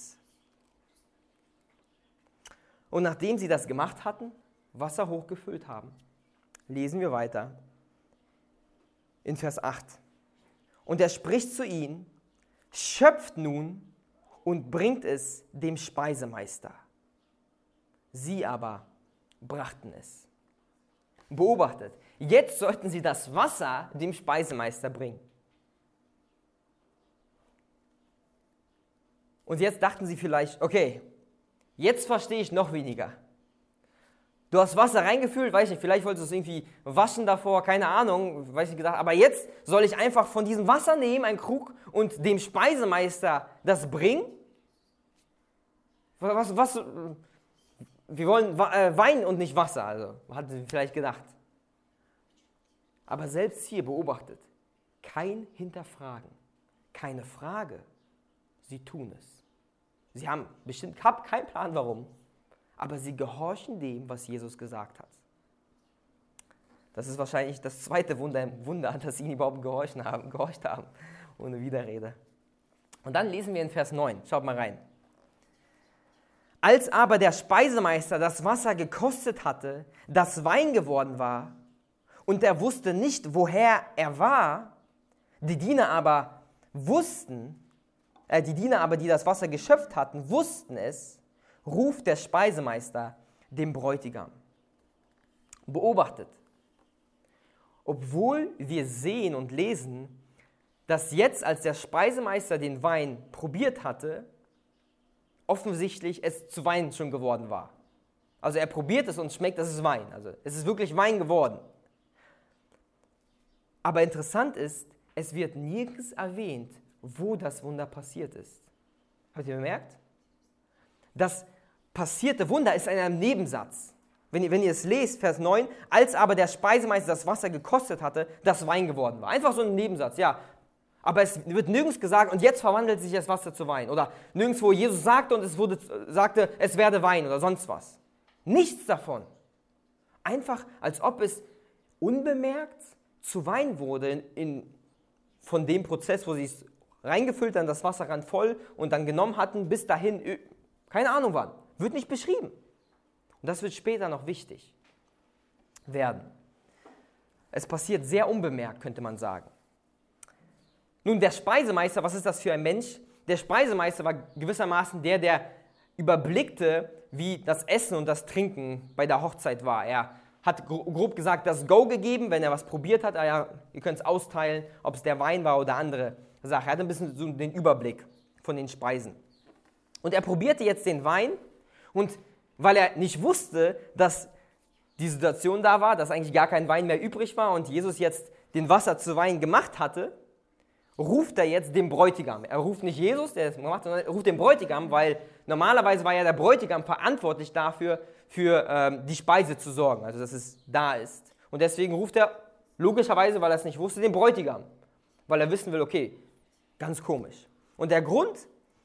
Und nachdem sie das gemacht hatten, Wasser hochgefüllt haben, lesen wir weiter in Vers 8. Und er spricht zu ihnen, schöpft nun und bringt es dem Speisemeister. Sie aber brachten es. Beobachtet, jetzt sollten sie das Wasser dem Speisemeister bringen. Und jetzt dachten sie vielleicht, okay, jetzt verstehe ich noch weniger. Du hast Wasser reingefüllt, weiß nicht, vielleicht wolltest du es irgendwie waschen davor, keine Ahnung, weiß nicht gedacht, aber jetzt soll ich einfach von diesem Wasser nehmen, einen Krug, und dem Speisemeister das bringen? Wir wollen Wein und nicht Wasser, also hatten sie vielleicht gedacht. Aber selbst hier beobachtet, kein Hinterfragen, keine Frage, sie tun es. Sie haben bestimmt keinen Plan warum, aber sie gehorchen dem, was Jesus gesagt hat. Das ist wahrscheinlich das zweite Wunder, dass sie ihnen überhaupt gehorcht haben, ohne Widerrede. Und dann lesen wir in Vers 9, schaut mal rein. Als aber der Speisemeister das Wasser gekostet hatte, das Wein geworden war, und er wusste nicht, woher er war, die Diener aber, die das Wasser geschöpft hatten, wussten es, ruft der Speisemeister dem Bräutigam. Beobachtet, obwohl wir sehen und lesen, dass jetzt, als der Speisemeister den Wein probiert hatte, offensichtlich es zu Wein schon geworden war. Also er probiert es und schmeckt, es ist Wein. Also es ist wirklich Wein geworden. Aber interessant ist, es wird nirgends erwähnt, wo das Wunder passiert ist. Habt ihr bemerkt? Das passierte Wunder ist in einem Nebensatz. Wenn ihr es lest, Vers 9, als aber der Speisemeister das Wasser gekostet hatte, das Wein geworden war. Einfach so ein Nebensatz, ja. Aber es wird nirgends gesagt, und jetzt verwandelt sich das Wasser zu Wein. Oder nirgendwo Jesus sagte und sagte, es werde Wein oder sonst was. Nichts davon. Einfach, als ob es unbemerkt zu Wein wurde von dem Prozess, wo sie es reingefüllt haben, das Wasser ran voll und dann genommen hatten, bis dahin, keine Ahnung wann. Wird nicht beschrieben. Und das wird später noch wichtig werden. Es passiert sehr unbemerkt, könnte man sagen. Nun, der Speisemeister, was ist das für ein Mensch? Der Speisemeister war gewissermaßen der überblickte, wie das Essen und das Trinken bei der Hochzeit war. Er hat grob gesagt das Go gegeben, wenn er was probiert hat. Ihr könnt es austeilen, ob es der Wein war oder andere Sache. Er hatte ein bisschen so den Überblick von den Speisen. Und er probierte jetzt den Wein, und weil er nicht wusste, dass die Situation da war, dass eigentlich gar kein Wein mehr übrig war und Jesus jetzt den Wasser zu Wein gemacht hatte, ruft er jetzt den Bräutigam. Er ruft nicht Jesus, der es gemacht hat, sondern er ruft den Bräutigam, weil normalerweise war ja der Bräutigam verantwortlich dafür, für die Speise zu sorgen, also dass es da ist. Und deswegen ruft er, logischerweise, weil er es nicht wusste, den Bräutigam, weil er wissen will, okay, ganz komisch. Und der Grund,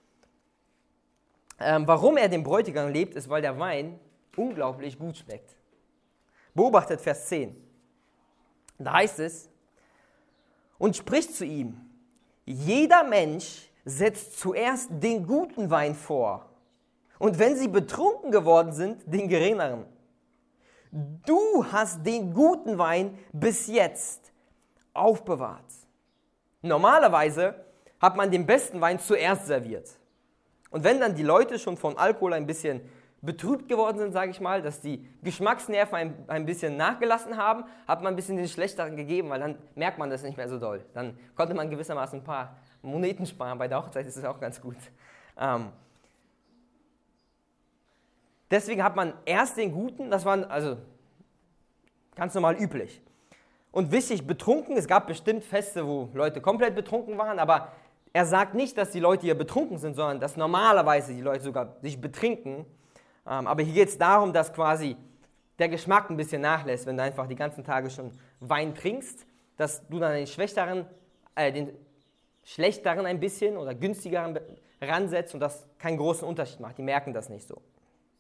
warum er den Bräutigam lebt, ist, weil der Wein unglaublich gut schmeckt. Beobachtet Vers 10. Da heißt es, und spricht zu ihm, jeder Mensch setzt zuerst den guten Wein vor, und wenn sie betrunken geworden sind, den geringeren. Du hast den guten Wein bis jetzt aufbewahrt. Normalerweise hat man den besten Wein zuerst serviert. Und wenn dann die Leute schon von Alkohol ein bisschen betrübt geworden sind, sage ich mal, dass die Geschmacksnerven ein bisschen nachgelassen haben, hat man ein bisschen den schlechteren gegeben, weil dann merkt man das nicht mehr so doll. Dann konnte man gewissermaßen ein paar Moneten sparen. Bei der Hochzeit ist das auch ganz gut. Deswegen hat man erst den Guten, das war also ganz normal üblich. Und wichtig, betrunken, es gab bestimmt Feste, wo Leute komplett betrunken waren, aber er sagt nicht, dass die Leute hier betrunken sind, sondern dass normalerweise die Leute sogar sich betrinken. Aber hier geht es darum, dass quasi der Geschmack ein bisschen nachlässt, wenn du einfach die ganzen Tage schon Wein trinkst, dass du dann den schlechteren ein bisschen oder günstigeren ransetzt und das keinen großen Unterschied macht. Die merken das nicht so.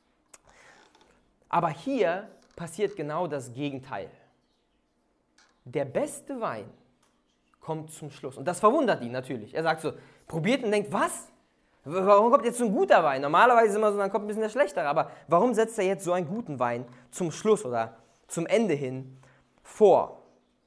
Aber hier passiert genau das Gegenteil. Der beste Wein kommt zum Schluss. Und das verwundert ihn natürlich. Er sagt so, probiert und denkt, was? Warum kommt jetzt so ein guter Wein? Normalerweise ist immer so, dann kommt ein bisschen der schlechtere. Aber warum setzt er jetzt so einen guten Wein zum Schluss oder zum Ende hin vor?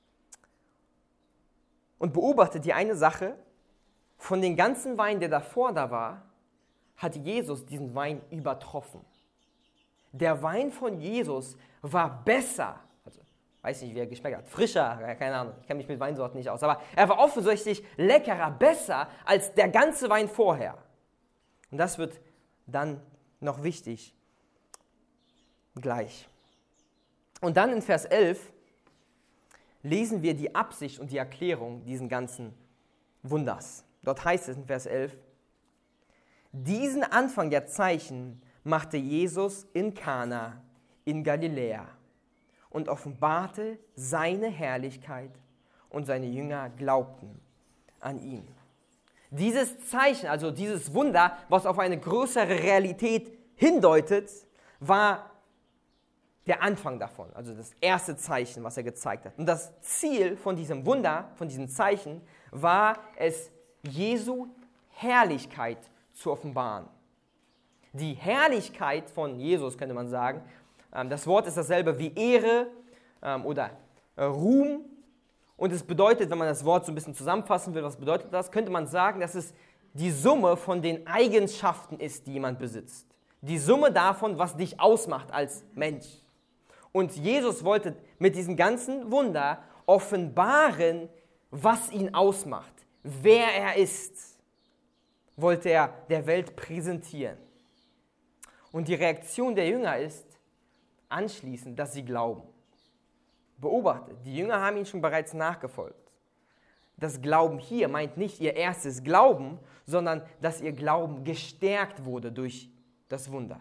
Und beobachtet die eine Sache, von den ganzen Weinen, der davor da war, hat Jesus diesen Wein übertroffen. Der Wein von Jesus war besser, also weiß nicht, wie er geschmeckt hat, frischer, keine Ahnung, ich kenne mich mit Weinsorten nicht aus, aber er war offensichtlich leckerer, besser als der ganze Wein vorher. Und das wird dann noch wichtig gleich. Und dann in Vers 11 lesen wir die Absicht und die Erklärung diesen ganzen Wunders. Dort heißt es in Vers 11, diesen Anfang der Zeichen machte Jesus in Kana in Galiläa und offenbarte seine Herrlichkeit und seine Jünger glaubten an ihn. Dieses Zeichen, also dieses Wunder, was auf eine größere Realität hindeutet, war der Anfang davon, also das erste Zeichen, was er gezeigt hat. Und das Ziel von diesem Wunder, von diesem Zeichen, war es, Jesu Herrlichkeit zu offenbaren. Die Herrlichkeit von Jesus, könnte man sagen, das Wort ist dasselbe wie Ehre oder Ruhm. Und es bedeutet, wenn man das Wort so ein bisschen zusammenfassen will, was bedeutet das, könnte man sagen, dass es die Summe von den Eigenschaften ist, die jemand besitzt. Die Summe davon, was dich ausmacht als Mensch. Und Jesus wollte mit diesem ganzen Wunder offenbaren, was ihn ausmacht, wer er ist, wollte er der Welt präsentieren. Und die Reaktion der Jünger ist anschließend, dass sie glauben. Beobachtet, die Jünger haben ihn schon bereits nachgefolgt. Das Glauben hier meint nicht ihr erstes Glauben, sondern dass ihr Glauben gestärkt wurde durch das Wunder.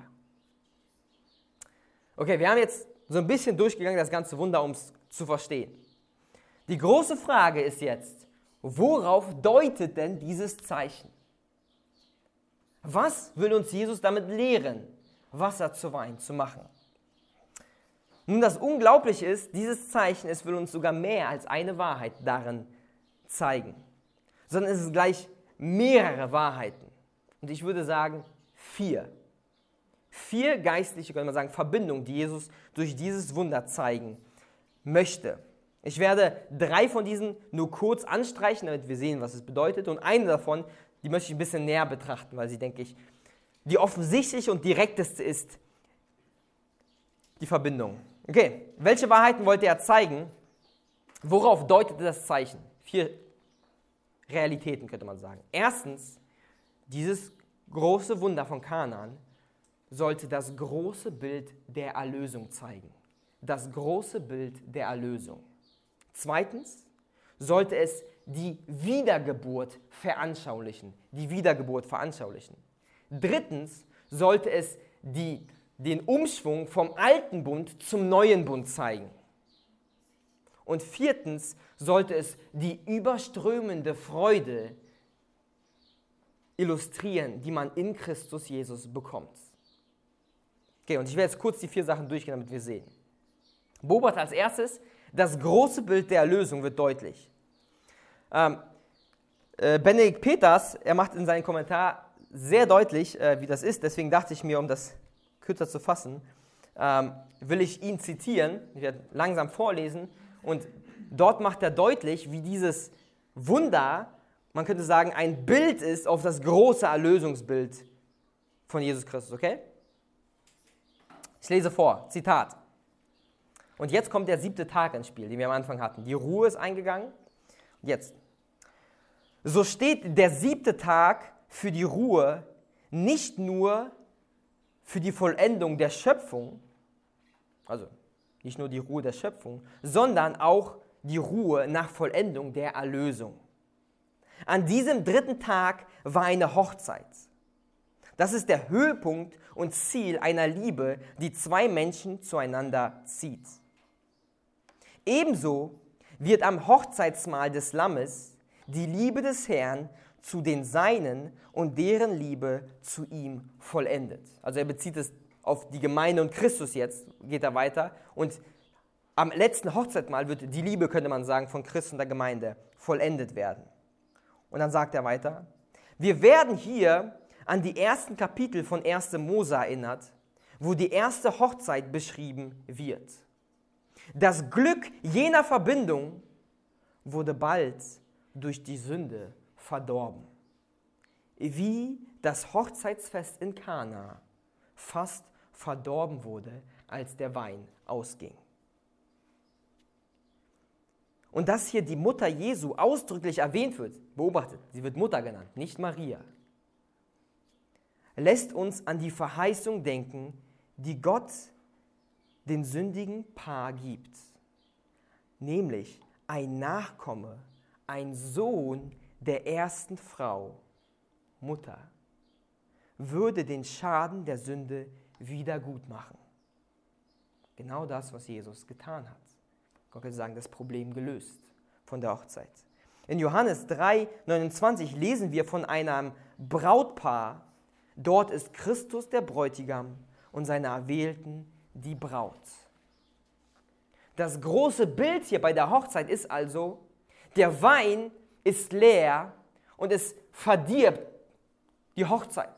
Okay, wir haben jetzt so ein bisschen durchgegangen, das ganze Wunder, um es zu verstehen. Die große Frage ist jetzt, worauf deutet denn dieses Zeichen? Was will uns Jesus damit lehren, Wasser zu Wein zu machen? Nun, das Unglaubliche ist, dieses Zeichen, es will uns sogar mehr als eine Wahrheit darin zeigen, sondern es ist gleich mehrere Wahrheiten. Und ich würde sagen, 4. 4 geistliche, könnte man sagen, Verbindungen, die Jesus durch dieses Wunder zeigen möchte. Ich werde 3 von diesen nur kurz anstreichen, damit wir sehen, was es bedeutet. Und eine davon, die möchte ich ein bisschen näher betrachten, weil sie, denke ich, die offensichtliche und direkteste ist die Verbindung. Okay, welche Wahrheiten wollte er zeigen? Worauf deutete das Zeichen? 4 Realitäten, könnte man sagen. Erstens, dieses große Wunder von Kanaan sollte das große Bild der Erlösung zeigen. Das große Bild der Erlösung. Zweitens, sollte es die Wiedergeburt veranschaulichen. Drittens, sollte es den Umschwung vom alten Bund zum neuen Bund zeigen. Und viertens, sollte es die überströmende Freude illustrieren, die man in Christus Jesus bekommt. Okay, und ich werde jetzt kurz die 4 Sachen durchgehen, damit wir sehen. Beobachte als erstes, das große Bild der Erlösung wird deutlich. Benedikt Peters, er macht in seinem Kommentar sehr deutlich, wie das ist. Deswegen dachte ich mir, um das kürzer zu fassen, will ich ihn zitieren. Ich werde langsam vorlesen. Und dort macht er deutlich, wie dieses Wunder, man könnte sagen, ein Bild ist auf das große Erlösungsbild von Jesus Christus. Okay? Ich lese vor, Zitat. Und jetzt kommt der 7. Tag ins Spiel, den wir am Anfang hatten. Die Ruhe ist eingegangen. Jetzt. So steht der 7. Tag für die Ruhe nicht nur für die Vollendung der Schöpfung, also nicht nur die Ruhe der Schöpfung, sondern auch die Ruhe nach Vollendung der Erlösung. An diesem 3. Tag war eine Hochzeit. Das ist der Höhepunkt und Ziel einer Liebe, die 2 Menschen zueinander zieht. Ebenso wird am Hochzeitsmahl des Lammes die Liebe des Herrn zu den Seinen und deren Liebe zu ihm vollendet. Also er bezieht es auf die Gemeinde und Christus jetzt, geht er weiter. Und am letzten Hochzeitsmahl wird die Liebe, könnte man sagen, von Christus und der Gemeinde vollendet werden. Und dann sagt er weiter, wir werden hier an die ersten Kapitel von 1. Mose erinnert, wo die erste Hochzeit beschrieben wird. Das Glück jener Verbindung wurde bald durch die Sünde verdorben. Wie das Hochzeitsfest in Kana fast verdorben wurde, als der Wein ausging. Und dass hier die Mutter Jesu ausdrücklich erwähnt wird, beobachtet, sie wird Mutter genannt, nicht Maria, lässt uns an die Verheißung denken, die Gott den sündigen Paar gibt, nämlich ein Nachkomme, ein Sohn der ersten Frau, Mutter, würde den Schaden der Sünde wieder gut machen. Genau das, was Jesus getan hat. Gott könnte sagen, das Problem gelöst von der Hochzeit. In Johannes 3,29 lesen wir von einem Brautpaar. Dort ist Christus der Bräutigam und seine Erwählten die Braut. Das große Bild hier bei der Hochzeit ist also, der Wein ist leer und es verdirbt die Hochzeit.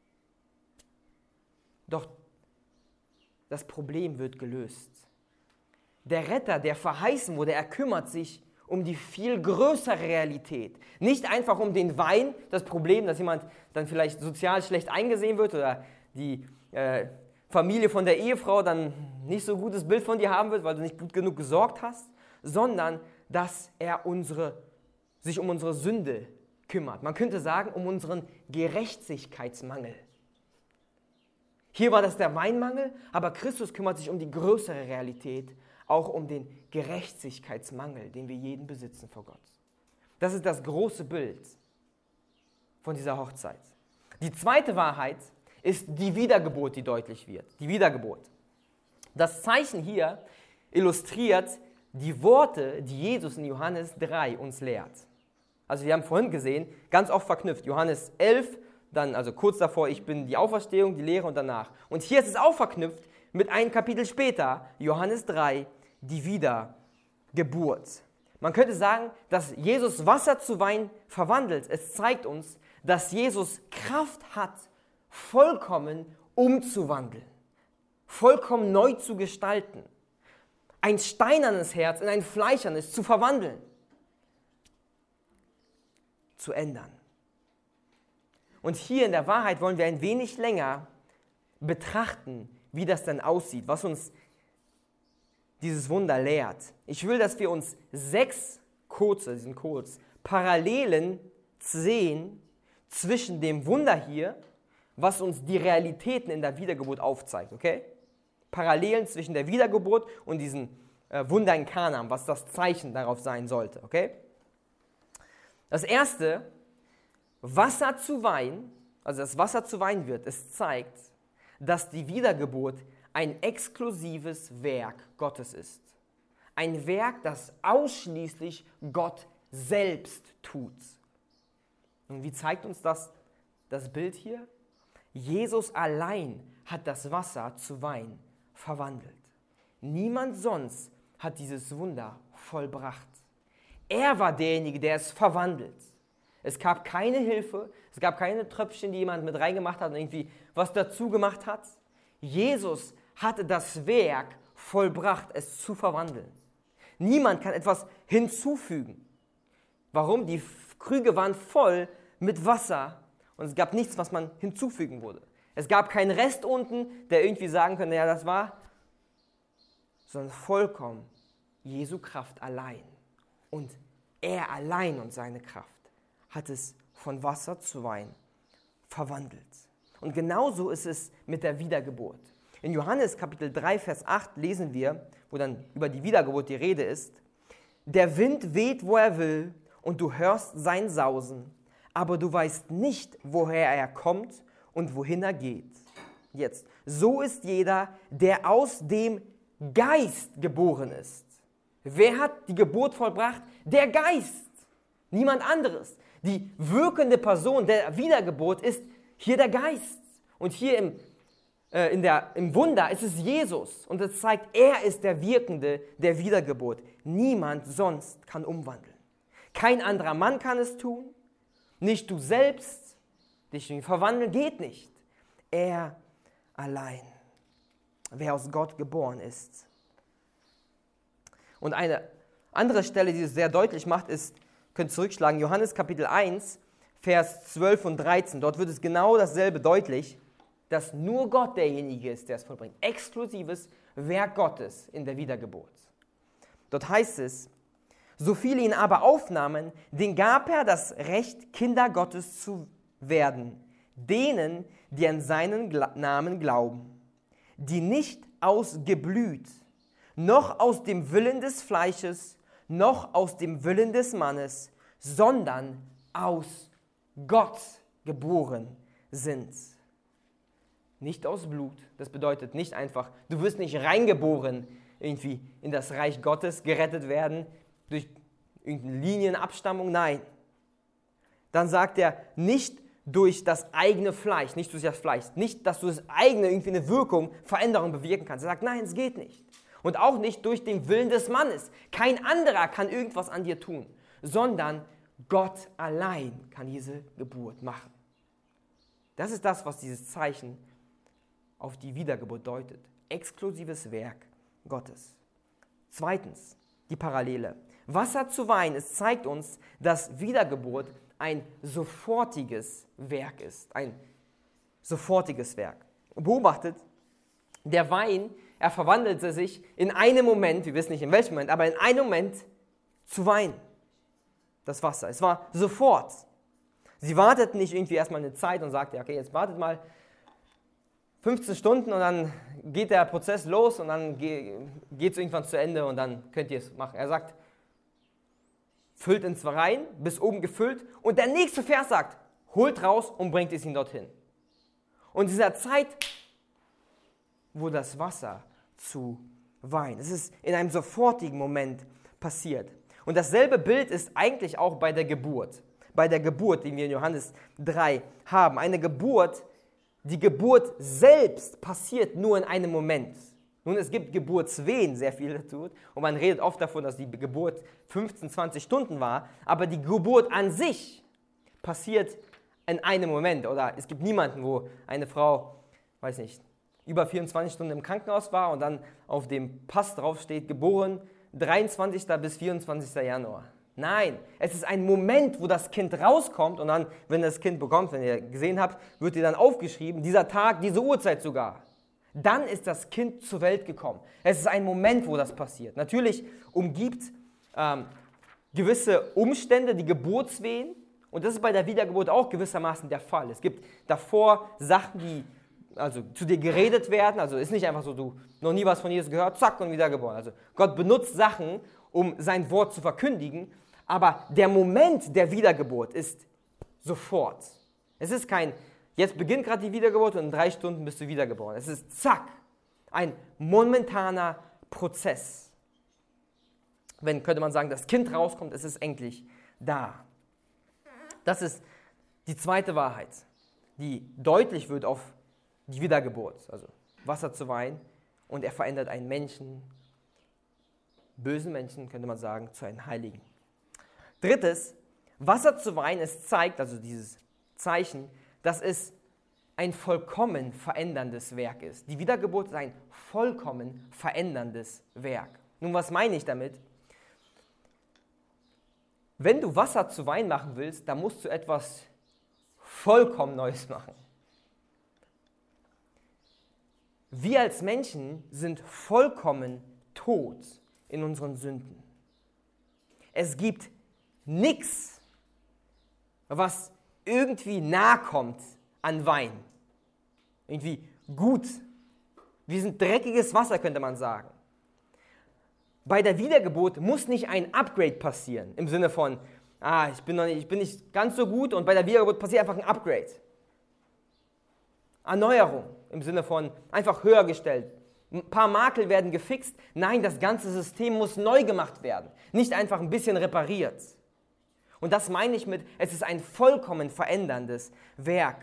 Doch das Problem wird gelöst. Der Retter, der verheißen wurde, er kümmert sich um die viel größere Realität. Nicht einfach um den Wein, das Problem, dass jemand dann vielleicht sozial schlecht eingesehen wird oder die Familie von der Ehefrau dann nicht so gutes Bild von dir haben wird, weil du nicht gut genug gesorgt hast, sondern dass er sich um unsere Sünde kümmert. Man könnte sagen, um unseren Gerechtigkeitsmangel. Hier war das der Weinmangel, aber Christus kümmert sich um die größere Realität, auch um den Gerechtigkeitsmangel, den wir jeden besitzen vor Gott. Das ist das große Bild von dieser Hochzeit. Die zweite Wahrheit ist die Wiedergeburt, die deutlich wird. Die Wiedergeburt. Das Zeichen hier illustriert die Worte, die Jesus in Johannes 3 uns lehrt. Also wir haben vorhin gesehen, ganz oft verknüpft, Johannes 11, dann also kurz davor, ich bin die Auferstehung, die Lehre und danach. Und hier ist es auch verknüpft mit einem Kapitel später, Johannes 3, die Wiedergeburt. Man könnte sagen, dass Jesus Wasser zu Wein verwandelt. Es zeigt uns, dass Jesus Kraft hat, vollkommen umzuwandeln, vollkommen neu zu gestalten, ein steinernes Herz in ein fleischernes zu verwandeln, zu ändern. Und hier in der Wahrheit wollen wir ein wenig länger betrachten, wie das dann aussieht, was uns dieses Wunder lehrt. Ich will, dass wir uns 6 Parallelen sehen zwischen dem Wunder hier, was uns die Realitäten in der Wiedergeburt aufzeigt, okay? Parallelen zwischen der Wiedergeburt und diesen Wunder in Kanaan, was das Zeichen darauf sein sollte, okay? Das erste, Wasser zu Wein, also das Wasser zu Wein wird, es zeigt, dass die Wiedergeburt ein exklusives Werk Gottes ist. Ein Werk, das ausschließlich Gott selbst tut. Und wie zeigt uns das Bild hier? Jesus allein hat das Wasser zu Wein verwandelt. Niemand sonst hat dieses Wunder vollbracht. Er war derjenige, der es verwandelt. Es gab keine Hilfe, es gab keine Tröpfchen, die jemand mit reingemacht hat und irgendwie was dazu gemacht hat. Jesus hatte das Werk vollbracht, es zu verwandeln. Niemand kann etwas hinzufügen. Warum? Die Krüge waren voll mit Wasser und es gab nichts, was man hinzufügen würde. Es gab keinen Rest unten, der irgendwie sagen könnte, ja, das war, sondern vollkommen Jesu Kraft allein. Und er allein und seine Kraft hat es von Wasser zu Wein verwandelt. Und genauso ist es mit der Wiedergeburt. In Johannes Kapitel 3, Vers 8 lesen wir, wo dann über die Wiedergeburt die Rede ist: Der Wind weht, wo er will, und du hörst sein Sausen, aber du weißt nicht, woher er kommt und wohin er geht. Jetzt, so ist jeder, der aus dem Geist geboren ist. Wer hat die Geburt vollbracht? Der Geist, niemand anderes. Die wirkende Person der Wiedergeburt ist hier der Geist. Und hier im Wunder ist es Jesus. Und es zeigt, er ist der Wirkende der Wiedergeburt. Niemand sonst kann umwandeln. Kein anderer Mann kann es tun. Nicht du selbst. Dich verwandeln geht nicht. Er allein. Wer aus Gott geboren ist. Und eine andere Stelle, die es sehr deutlich macht, ist, könnt ihr zurückschlagen, Johannes Kapitel 1, Vers 12 und 13. Dort wird es genau dasselbe deutlich, dass nur Gott derjenige ist, der es vollbringt. Exklusives Werk Gottes in der Wiedergeburt. Dort heißt es: So viele ihn aber aufnahmen, denen gab er das Recht, Kinder Gottes zu werden, denen, die an seinen Namen glauben, die nicht aus Geblüt, noch aus dem Willen des Fleisches, noch aus dem Willen des Mannes, sondern aus Gott geboren sind. Nicht aus Blut, das bedeutet nicht einfach, du wirst nicht reingeboren irgendwie in das Reich Gottes, gerettet werden durch irgendeine Linienabstammung, nein. Dann sagt er, nicht durch das eigene Fleisch, nicht durch das Fleisch, nicht, dass du das eigene irgendwie eine Wirkung, Veränderung bewirken kannst. Er sagt, nein, es geht nicht. Und auch nicht durch den Willen des Mannes. Kein anderer kann irgendwas an dir tun, sondern Gott allein kann diese Geburt machen. Das ist das, was dieses Zeichen auf die Wiedergeburt deutet. Exklusives Werk Gottes. Zweitens, die Parallele. Wasser zu Wein, es zeigt uns, dass Wiedergeburt ein sofortiges Werk ist. Ein sofortiges Werk. Beobachtet, der Wein, er verwandelte sich in einem Moment, wir wissen nicht in welchem Moment, aber in einem Moment zu Wein. Das Wasser. Es war sofort. Sie warteten nicht irgendwie erstmal eine Zeit und sagten, okay, jetzt wartet mal 15 Stunden und dann geht der Prozess los und dann geht es irgendwann zu Ende und dann könnt ihr es machen. Er sagt, füllt ins rein, bis oben gefüllt und der nächste Vers sagt, holt raus und bringt es ihn dorthin. Und in dieser Zeit wurde das Wasser zu Wein. Es ist in einem sofortigen Moment passiert. Und dasselbe Bild ist eigentlich auch bei der Geburt. Bei der Geburt, die wir in Johannes 3 haben. Eine Geburt, die Geburt selbst passiert nur in einem Moment. Nun, es gibt Geburtswehen, sehr viel dazu. Und man redet oft davon, dass die Geburt 15, 20 Stunden war. Aber die Geburt an sich passiert in einem Moment. Oder es gibt niemanden, wo eine Frau, weiß nicht, über 24 Stunden im Krankenhaus war und dann auf dem Pass drauf steht, geboren 23. bis 24. Januar. Nein, es ist ein Moment, wo das Kind rauskommt und dann, wenn das Kind bekommt, wenn ihr gesehen habt, wird ihr dann aufgeschrieben, dieser Tag, diese Uhrzeit sogar. Dann ist das Kind zur Welt gekommen. Es ist ein Moment, wo das passiert. Natürlich umgibt gewisse Umstände die Geburtswehen und das ist bei der Wiedergeburt auch gewissermaßen der Fall. Es gibt davor Sachen, die also zu dir geredet werden, also ist nicht einfach so, du noch nie was von Jesus gehört, zack und wiedergeboren. Also Gott benutzt Sachen, um sein Wort zu verkündigen, aber der Moment der Wiedergeburt ist sofort. Es ist kein, jetzt beginnt gerade die Wiedergeburt und in 3 Stunden bist du wiedergeboren. Es ist zack, ein momentaner Prozess. Wenn, könnte man sagen, das Kind rauskommt, ist es endlich da. Das ist die zweite Wahrheit, die deutlich wird auf die Wiedergeburt, also Wasser zu Wein, und er verändert einen Menschen, bösen Menschen, könnte man sagen, zu einem Heiligen. Drittes, Wasser zu Wein, es zeigt, also dieses Zeichen, dass es ein vollkommen veränderndes Werk ist. Die Wiedergeburt ist ein vollkommen veränderndes Werk. Nun, was meine ich damit? Wenn du Wasser zu Wein machen willst, dann musst du etwas vollkommen Neues machen. Wir als Menschen sind vollkommen tot in unseren Sünden. Es gibt nichts, was irgendwie nahe kommt an Wein. irgendwie gut. Wir sind dreckiges Wasser, könnte man sagen. Bei der Wiedergeburt muss nicht ein Upgrade passieren, im Sinne von, ich bin nicht ganz so gut und bei der Wiedergeburt passiert einfach ein Upgrade. Erneuerung im Sinne von einfach höher gestellt. Ein paar Makel werden gefixt. Nein, das ganze System muss neu gemacht werden. Nicht einfach ein bisschen repariert. Und das meine ich mit, es ist ein vollkommen veränderndes Werk.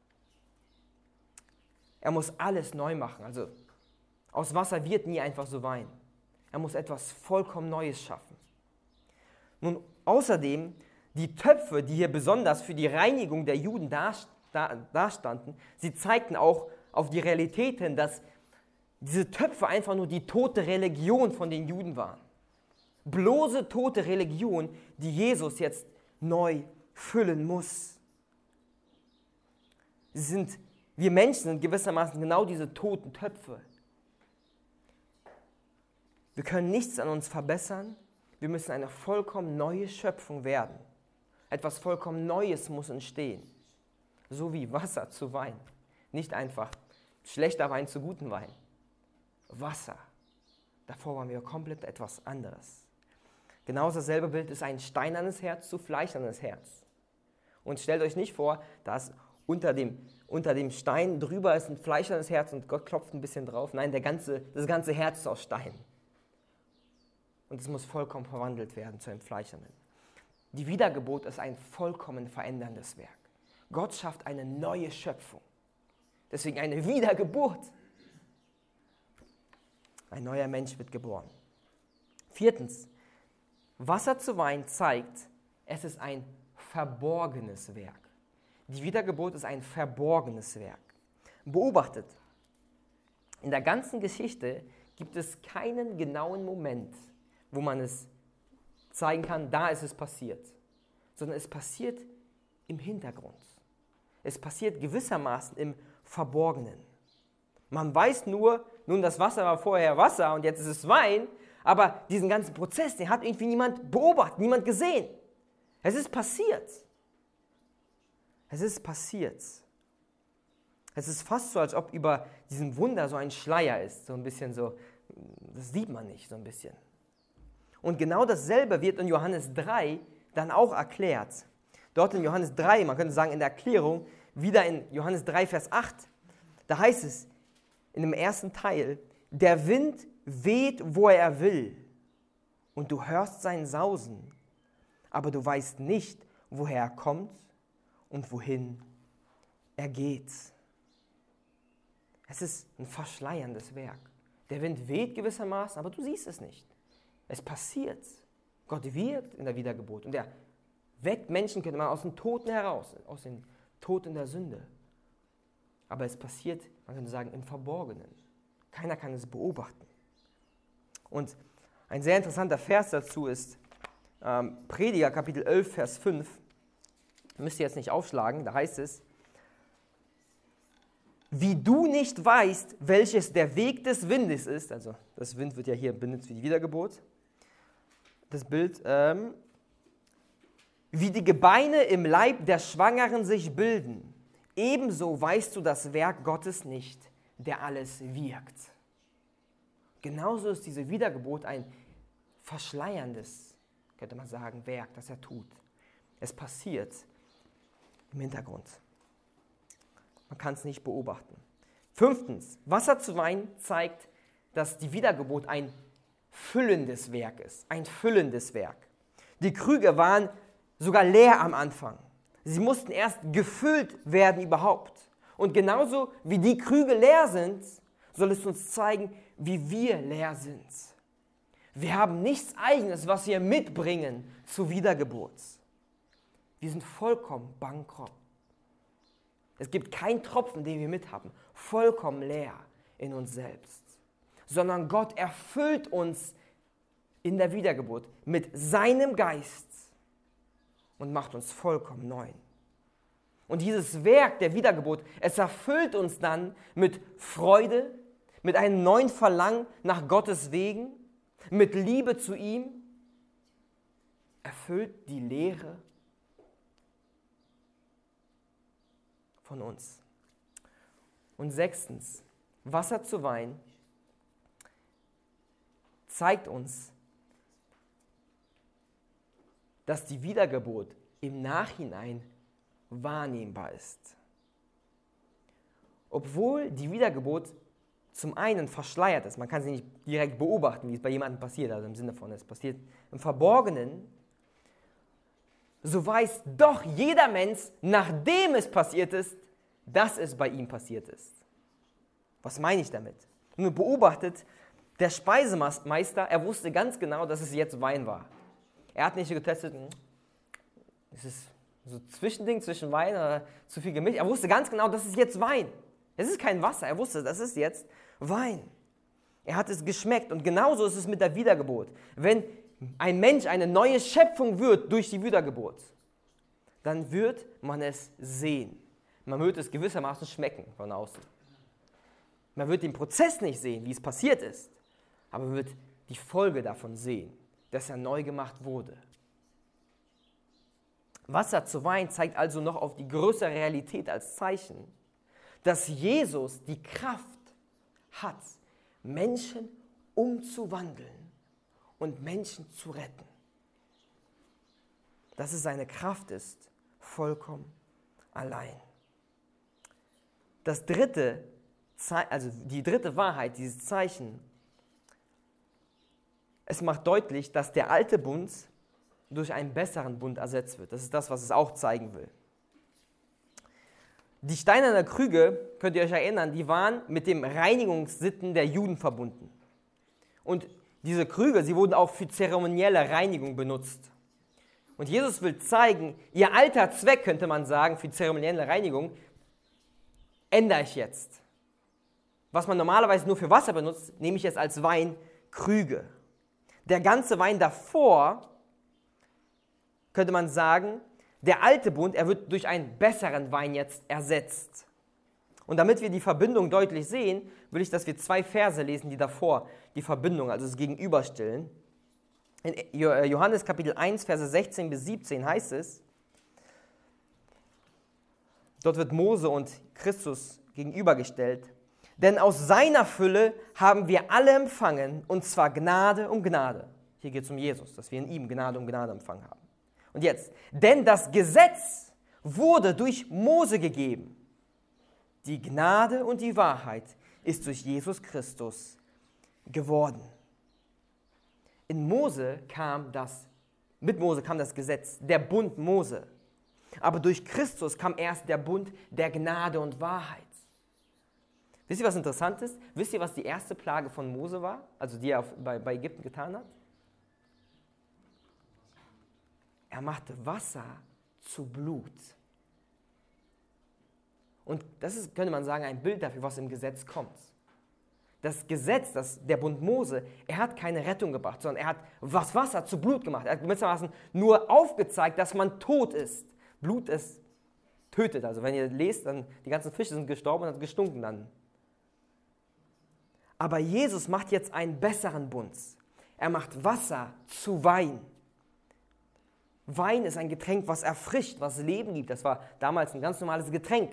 Er muss alles neu machen. Also aus Wasser wird nie einfach so Wein. Er muss etwas vollkommen Neues schaffen. Nun, außerdem, die Töpfe, die hier besonders für die Reinigung der Juden dastanden, sie zeigten auch auf die Realität hin, dass diese Töpfe einfach nur die tote Religion von den Juden waren. Bloße tote Religion, die Jesus jetzt neu füllen muss. Wir Menschen sind gewissermaßen genau diese toten Töpfe. Wir können nichts an uns verbessern. Wir müssen eine vollkommen neue Schöpfung werden. Etwas vollkommen Neues muss entstehen. So wie Wasser zu Wein. Nicht einfach schlechter Wein zu gutem Wein. Wasser. Davor waren wir komplett etwas anderes. Genauso dasselbe Bild ist ein steinernes Herz zu fleischernes Herz. Und stellt euch nicht vor, dass unter dem Stein drüber ist ein fleischernes Herz und Gott klopft ein bisschen drauf. Nein, das ganze Herz ist aus Stein. Und es muss vollkommen verwandelt werden zu einem fleischernen. Die Wiedergeburt ist ein vollkommen veränderndes Werk. Gott schafft eine neue Schöpfung. Deswegen eine Wiedergeburt. Ein neuer Mensch wird geboren. 4. Wasser zu Wein zeigt, es ist ein verborgenes Werk. Die Wiedergeburt ist ein verborgenes Werk. Beobachtet, in der ganzen Geschichte gibt es keinen genauen Moment, wo man es zeigen kann, da ist es passiert. Sondern es passiert im Hintergrund. Es passiert gewissermaßen im Verborgenen. Man weiß nur, nun das Wasser war vorher Wasser und jetzt ist es Wein, aber diesen ganzen Prozess, den hat irgendwie niemand beobachtet, niemand gesehen. Es ist passiert. Es ist passiert. Es ist fast so, als ob über diesem Wunder so ein Schleier ist, so ein bisschen so, das sieht man nicht so ein bisschen. Und genau dasselbe wird in Johannes 3 dann auch erklärt. Dort in Johannes 3, man könnte sagen in der Erklärung, wieder in Johannes 3, Vers 8, da heißt es in dem ersten Teil, der Wind weht, wo er will, und du hörst sein Sausen, aber du weißt nicht, woher er kommt und wohin er geht. Es ist ein verschleierndes Werk. Der Wind weht gewissermaßen, aber du siehst es nicht. Es passiert. Gott wirkt in der Wiedergeburt und er weckt Menschen, könnte man aus den Toten heraus, aus den Toten der Sünde. Aber es passiert, man könnte sagen, im Verborgenen. Keiner kann es beobachten. Und ein sehr interessanter Vers dazu ist Prediger, Kapitel 11, Vers 5. Müsst ihr jetzt nicht aufschlagen, da heißt es, wie du nicht weißt, welches der Weg des Windes ist, also das Wind wird ja hier benutzt wie die Wiedergeburt, das Bild, wie die Gebeine im Leib der Schwangeren sich bilden, ebenso weißt du das Werk Gottes nicht, der alles wirkt. Genauso ist diese Wiedergeburt ein verschleierndes, könnte man sagen, Werk, das er tut. Es passiert im Hintergrund. Man kann es nicht beobachten. 5. Wasser zu Wein zeigt, dass die Wiedergeburt ein füllendes Werk ist. Ein füllendes Werk. Die Krüge waren sogar leer am Anfang. Sie mussten erst gefüllt werden überhaupt. Und genauso wie die Krüge leer sind, soll es uns zeigen, wie wir leer sind. Wir haben nichts Eigenes, was wir mitbringen zur Wiedergeburt. Wir sind vollkommen bankrott. Es gibt keinen Tropfen, den wir mithaben, vollkommen leer in uns selbst. Sondern Gott erfüllt uns in der Wiedergeburt mit seinem Geist und macht uns vollkommen neu. Und dieses Werk der Wiedergeburt, es erfüllt uns dann mit Freude, mit einem neuen Verlangen nach Gottes Wegen, mit Liebe zu ihm, erfüllt die Leere von uns. Und 6. Wasser zu Wein zeigt uns, dass die Wiedergeburt im Nachhinein wahrnehmbar ist. Obwohl die Wiedergeburt zum einen verschleiert ist, man kann sie nicht direkt beobachten, wie es bei jemandem passiert, also im Sinne von, es passiert im Verborgenen, so weiß doch jeder Mensch, nachdem es passiert ist, dass es bei ihm passiert ist. Was meine ich damit? Nun beobachtet, der Speisemeister, er wusste ganz genau, dass es jetzt Wein war. Er hat nicht getestet, es ist so ein Zwischending zwischen Wein oder zu viel Gemisch. Er wusste ganz genau, das ist jetzt Wein. Es ist kein Wasser, er wusste, das ist jetzt Wein. Er hat es geschmeckt und genauso ist es mit der Wiedergeburt. Wenn ein Mensch eine neue Schöpfung wird durch die Wiedergeburt, dann wird man es sehen. Man wird es gewissermaßen schmecken von außen. Man wird den Prozess nicht sehen, wie es passiert ist, aber man wird die Folge davon sehen, dass er neu gemacht wurde. Wasser zu Wein zeigt also noch auf die größere Realität als Zeichen, dass Jesus die Kraft hat, Menschen umzuwandeln und Menschen zu retten. Dass es seine Kraft ist, vollkommen allein. Das dritte, also die dritte Wahrheit, dieses Zeichen, es macht deutlich, dass der alte Bund durch einen besseren Bund ersetzt wird. Das ist das, was es auch zeigen will. Die steinernen Krüge, könnt ihr euch erinnern, die waren mit den Reinigungssitten der Juden verbunden. Und diese Krüge, sie wurden auch für zeremonielle Reinigung benutzt. Und Jesus will zeigen, ihr alter Zweck, könnte man sagen, für zeremonielle Reinigung, ändere ich jetzt. Was man normalerweise nur für Wasser benutzt, nehme ich jetzt als Weinkrüge. Der ganze Wein davor, könnte man sagen, der alte Bund, er wird durch einen besseren Wein jetzt ersetzt. Und damit wir die Verbindung deutlich sehen, will ich, dass wir 2 Verse lesen, die davor die Verbindung, also das Gegenüberstellen. In Johannes Kapitel 1, Verse 16 bis 17 heißt es, dort wird Mose und Christus gegenübergestellt. Denn aus seiner Fülle haben wir alle empfangen, und zwar Gnade um Gnade. Hier geht es um Jesus, dass wir in ihm Gnade um Gnade empfangen haben. Und jetzt, denn das Gesetz wurde durch Mose gegeben. Die Gnade und die Wahrheit ist durch Jesus Christus geworden. Mit Mose kam das Gesetz, der Bund Mose. Aber durch Christus kam erst der Bund der Gnade und Wahrheit. Wisst ihr, was interessant ist? Wisst ihr, was die erste Plage von Mose war? Also die er bei Ägypten getan hat? Er machte Wasser zu Blut. Und das ist, könnte man sagen, ein Bild dafür, was im Gesetz kommt. Das Gesetz, der Bund Mose, er hat keine Rettung gebracht, sondern er hat das Wasser zu Blut gemacht. Er hat gewissermaßen nur aufgezeigt, dass man tot ist. Blut ist tötet. Also wenn ihr lest, dann die ganzen Fische sind gestorben und hat gestunken dann. Aber Jesus macht jetzt einen besseren Bund. Er macht Wasser zu Wein. Wein ist ein Getränk, was erfrischt, was Leben gibt. Das war damals ein ganz normales Getränk.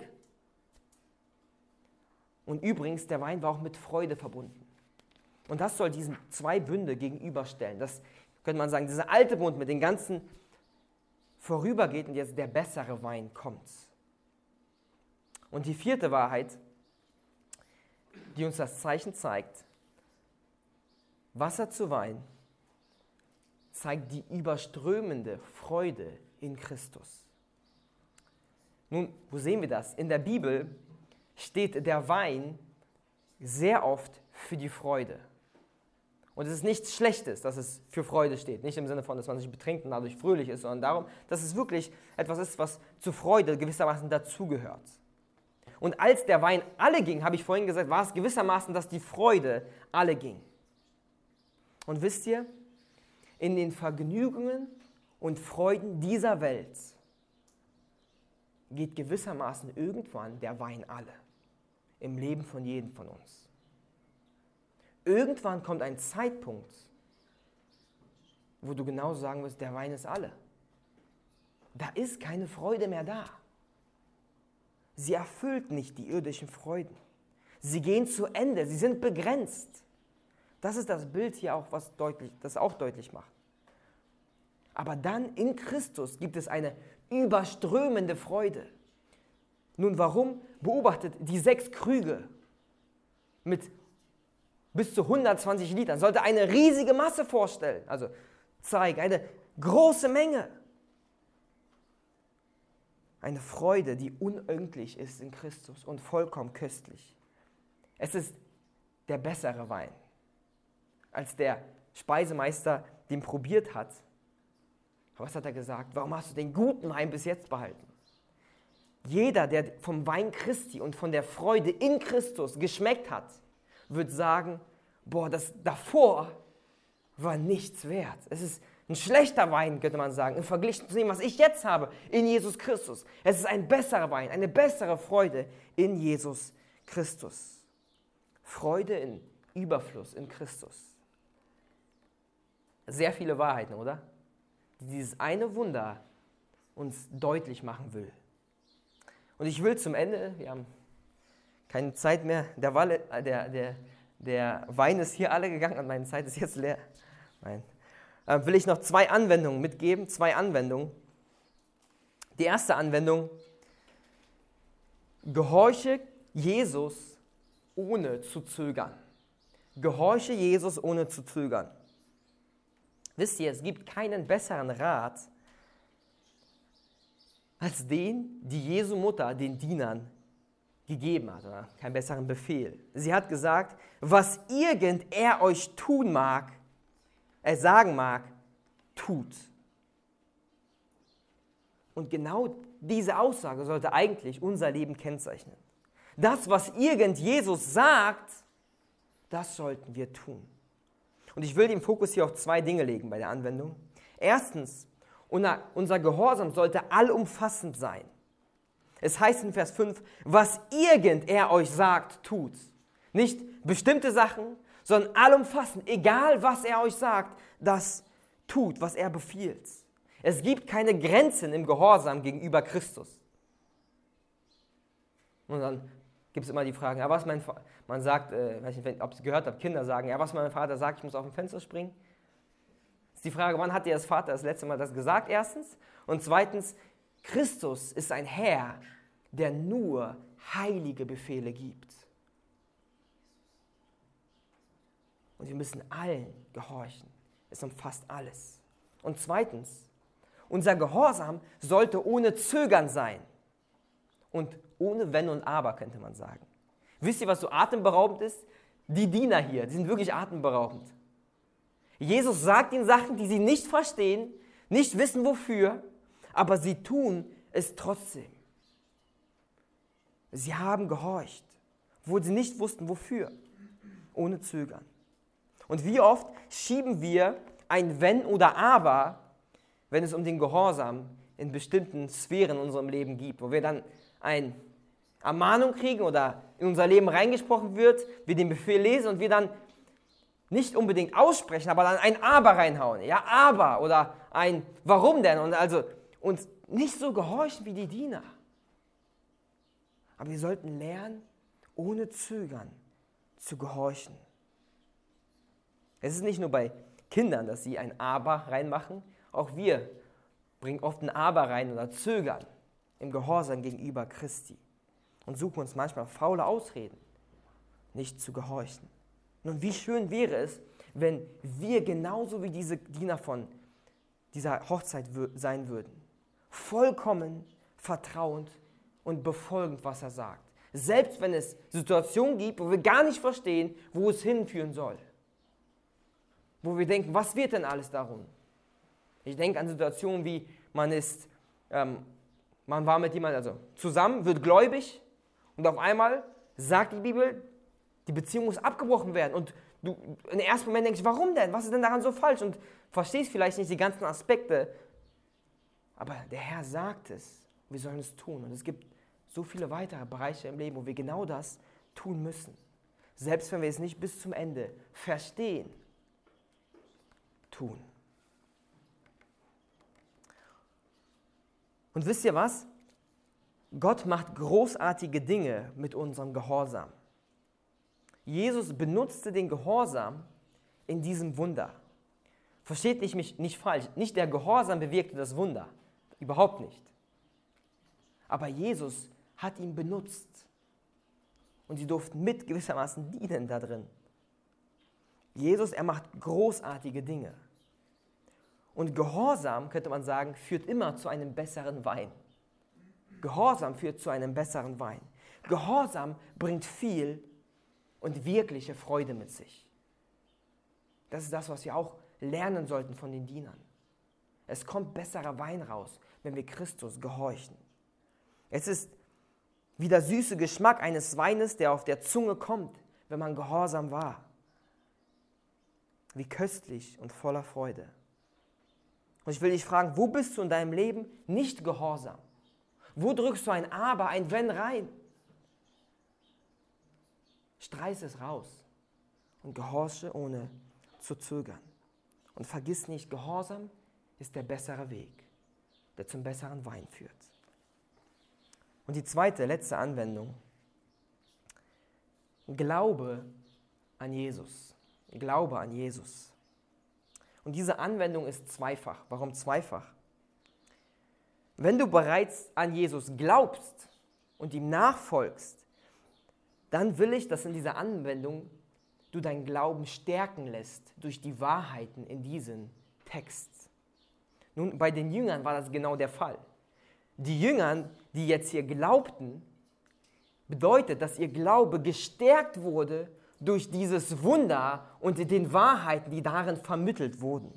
Und übrigens, der Wein war auch mit Freude verbunden. Und das soll diesen 2 Bünde gegenüberstellen. Das könnte man sagen, dieser alte Bund mit den ganzen vorübergeht und jetzt der bessere Wein kommt. Und die 4. Wahrheit, die uns das Zeichen zeigt, Wasser zu Wein, zeigt die überströmende Freude in Christus. Nun, wo sehen wir das? In der Bibel steht der Wein sehr oft für die Freude. Und es ist nichts Schlechtes, dass es für Freude steht. Nicht im Sinne von, dass man sich betrinkt und dadurch fröhlich ist, sondern darum, dass es wirklich etwas ist, was zur Freude gewissermaßen dazugehört. Und als der Wein alle ging, habe ich vorhin gesagt, war es gewissermaßen, dass die Freude alle ging. Und wisst ihr, in den Vergnügungen und Freuden dieser Welt geht gewissermaßen irgendwann der Wein alle. Im Leben von jedem von uns. Irgendwann kommt ein Zeitpunkt, wo du genau sagen wirst, der Wein ist alle. Da ist keine Freude mehr da. Sie erfüllt nicht die irdischen Freuden. Sie gehen zu Ende, sie sind begrenzt. Das ist das Bild hier auch, das auch deutlich macht. Aber dann in Christus gibt es eine überströmende Freude. Nun, warum? Beobachtet die 6 Krüge mit bis zu 120 Litern. Sollte eine riesige Masse vorstellen, also zeigen, eine große Menge. Eine Freude, die unendlich ist in Christus und vollkommen köstlich. Es ist der bessere Wein, als der Speisemeister den probiert hat. Was hat er gesagt? Warum hast du den guten Wein bis jetzt behalten? Jeder, der vom Wein Christi und von der Freude in Christus geschmeckt hat, wird sagen, das davor war nichts wert. Es ist ein schlechter Wein, könnte man sagen, im Vergleich zu dem, was ich jetzt habe in Jesus Christus. Es ist ein besserer Wein, eine bessere Freude in Jesus Christus. Freude in Überfluss in Christus. Sehr viele Wahrheiten, oder? Die dieses eine Wunder uns deutlich machen will. Und ich will zum Ende, wir haben keine Zeit mehr, der Wein ist hier alle gegangen und meine Zeit ist jetzt leer. Nein. Will ich noch 2 Anwendungen mitgeben, 2 Anwendungen. Die erste Anwendung, gehorche Jesus ohne zu zögern. Gehorche Jesus ohne zu zögern. Wisst ihr, es gibt keinen besseren Rat als den, die Jesu Mutter den Dienern gegeben hat, oder keinen besseren Befehl. Sie hat gesagt, was irgend er euch tun mag, sagen mag, tut. Und genau diese Aussage sollte eigentlich unser Leben kennzeichnen. Das, was irgend Jesus sagt, das sollten wir tun. Und ich will den Fokus hier auf 2 Dinge legen bei der Anwendung. Erstens, unser Gehorsam sollte allumfassend sein. Es heißt in Vers 5, was irgend er euch sagt, tut. Nicht bestimmte Sachen, sondern allumfassend, egal was er euch sagt, das tut, was er befiehlt. Es gibt keine Grenzen im Gehorsam gegenüber Christus. Und dann gibt es immer die Fragen, ja, man sagt, ich weiß nicht, ob ihr es gehört habt, Kinder sagen, ja, was mein Vater sagt, ich muss auf dem Fenster springen. Das ist die Frage, wann hat dir das Vater das letzte Mal das gesagt, erstens? Und zweitens, Christus ist ein Herr, der nur heilige Befehle gibt. Und wir müssen allen gehorchen. Es umfasst alles. Und zweitens, unser Gehorsam sollte ohne Zögern sein. Und ohne Wenn und Aber, könnte man sagen. Wisst ihr, was so atemberaubend ist? Die Diener hier, die sind wirklich atemberaubend. Jesus sagt ihnen Sachen, die sie nicht verstehen, nicht wissen wofür, aber sie tun es trotzdem. Sie haben gehorcht, obwohl sie nicht wussten wofür, ohne Zögern. Und wie oft schieben wir ein Wenn oder Aber, wenn es um den Gehorsam in bestimmten Sphären in unserem Leben geht, wo wir dann eine Ermahnung kriegen oder in unser Leben reingesprochen wird, wir den Befehl lesen und wir dann nicht unbedingt aussprechen, aber dann ein Aber reinhauen. Ja, aber oder ein Warum denn? Und also uns nicht so gehorchen wie die Diener. Aber wir sollten lernen, ohne Zögern zu gehorchen. Es ist nicht nur bei Kindern, dass sie ein Aber reinmachen, auch wir bringen oft ein Aber rein oder zögern im Gehorsam gegenüber Christi und suchen uns manchmal faule Ausreden, nicht zu gehorchen. Nun, wie schön wäre es, wenn wir genauso wie diese Diener von dieser Hochzeit sein würden. Vollkommen vertrauend und befolgend, was er sagt. Selbst wenn es Situationen gibt, wo wir gar nicht verstehen, wo es hinführen soll. Wo wir denken, was wird denn alles darum? Ich denke an Situationen wie, man war mit jemandem zusammen, wird gläubig und auf einmal sagt die Bibel, die Beziehung muss abgebrochen werden. Und du im ersten Moment denkst, warum denn? Was ist denn daran so falsch? Und verstehst vielleicht nicht die ganzen Aspekte. Aber der Herr sagt es. Wir sollen es tun. Und es gibt so viele weitere Bereiche im Leben, wo wir genau das tun müssen. Selbst wenn wir es nicht bis zum Ende verstehen, tun. Und wisst ihr was? Gott macht großartige Dinge mit unserem Gehorsam. Jesus benutzte den Gehorsam in diesem Wunder. Versteht mich nicht falsch, nicht der Gehorsam bewirkte das Wunder, überhaupt nicht. Aber Jesus hat ihn benutzt und sie durften mit gewissermaßen dienen da drin. Jesus, er macht großartige Dinge. Und Gehorsam, könnte man sagen, führt immer zu einem besseren Wein. Gehorsam führt zu einem besseren Wein. Gehorsam bringt viel und wirkliche Freude mit sich. Das ist das, was wir auch lernen sollten von den Dienern. Es kommt besserer Wein raus, wenn wir Christus gehorchen. Es ist wie der süße Geschmack eines Weines, der auf der Zunge kommt, wenn man gehorsam war. Wie köstlich und voller Freude. Und ich will dich fragen, wo bist du in deinem Leben nicht gehorsam? Wo drückst du ein Aber, ein Wenn rein? Streiß es raus und gehorche ohne zu zögern. Und vergiss nicht, Gehorsam ist der bessere Weg, der zum besseren Wein führt. Und die zweite, letzte Anwendung. Glaube an Jesus. Glaube an Jesus. Und diese Anwendung ist zweifach. Warum zweifach? Wenn du bereits an Jesus glaubst und ihm nachfolgst, dann will ich, dass in dieser Anwendung du deinen Glauben stärken lässt durch die Wahrheiten in diesem Text. Nun, bei den Jüngern war das genau der Fall. Die Jünger, die jetzt hier glaubten, bedeutet, dass ihr Glaube gestärkt wurde durch dieses Wunder und den Wahrheiten, die darin vermittelt wurden.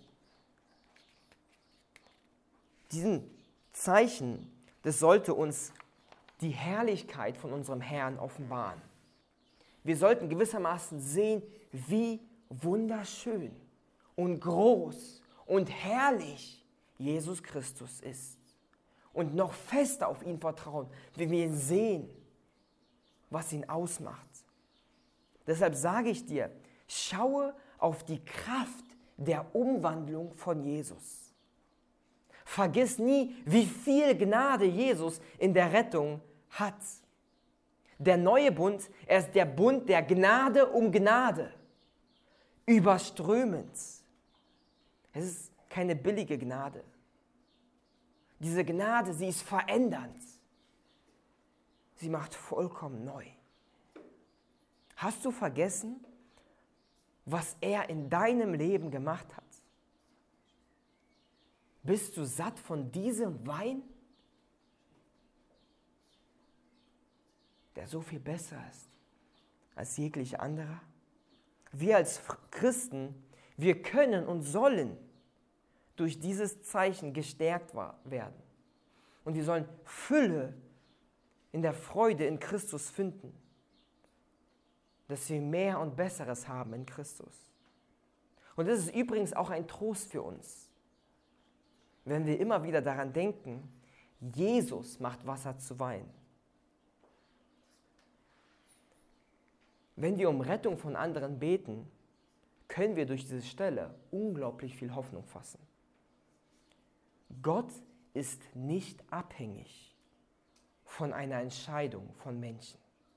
Diesen Zeichen, das sollte uns die Herrlichkeit von unserem Herrn offenbaren. Wir sollten gewissermaßen sehen, wie wunderschön und groß und herrlich Jesus Christus ist. Und noch fester auf ihn vertrauen, wenn wir ihn sehen, was ihn ausmacht. Deshalb sage ich dir, schaue auf die Kraft der Umwandlung von Jesus. Vergiss nie, wie viel Gnade Jesus in der Rettung hat. Der neue Bund, er ist der Bund der Gnade um Gnade. Überströmend. Es ist keine billige Gnade. Diese Gnade, sie ist verändernd. Sie macht vollkommen neu. Hast du vergessen, was er in deinem Leben gemacht hat? Bist du satt von diesem Wein, der so viel besser ist als jegliche andere? Wir als Christen, wir können und sollen durch dieses Zeichen gestärkt werden. Und wir sollen Fülle in der Freude in Christus finden, dass wir mehr und Besseres haben in Christus. Und das ist übrigens auch ein Trost für uns, wenn wir immer wieder daran denken, Jesus macht Wasser zu Wein. Wenn wir um Rettung von anderen beten, können wir durch diese Stelle unglaublich viel Hoffnung fassen. Gott ist nicht abhängig von einer Entscheidung von Menschen.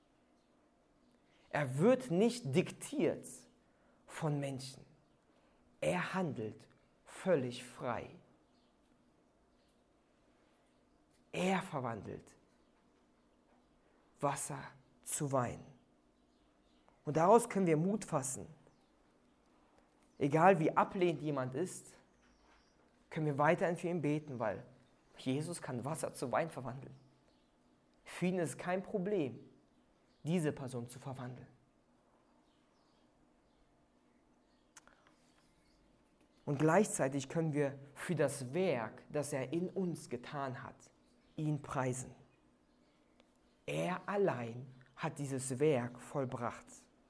Er wird nicht diktiert von Menschen. Er handelt völlig frei. Er verwandelt Wasser zu Wein. Und daraus können wir Mut fassen. Egal wie ablehnend jemand ist, können wir weiterhin für ihn beten, weil Jesus kann Wasser zu Wein verwandeln. Für ihn ist es kein Problem, diese Person zu verwandeln. Und gleichzeitig können wir für das Werk, das er in uns getan hat, ihn preisen. Er allein hat dieses Werk vollbracht.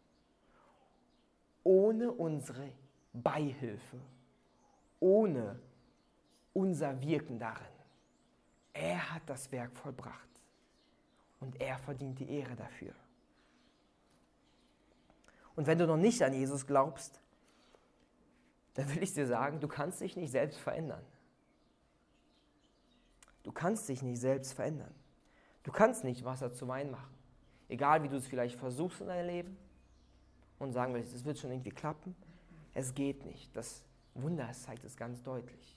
Ohne unsere Beihilfe, ohne unser Wirken darin. Er hat das Werk vollbracht und er verdient die Ehre dafür. Und wenn du noch nicht an Jesus glaubst, dann will ich dir sagen, du kannst dich nicht selbst verändern. Du kannst dich nicht selbst verändern. Du kannst nicht Wasser zu Wein machen. Egal wie du es vielleicht versuchst in deinem Leben, und sagen willst, es wird schon irgendwie klappen. Es geht nicht. Das Wunder zeigt es ganz deutlich.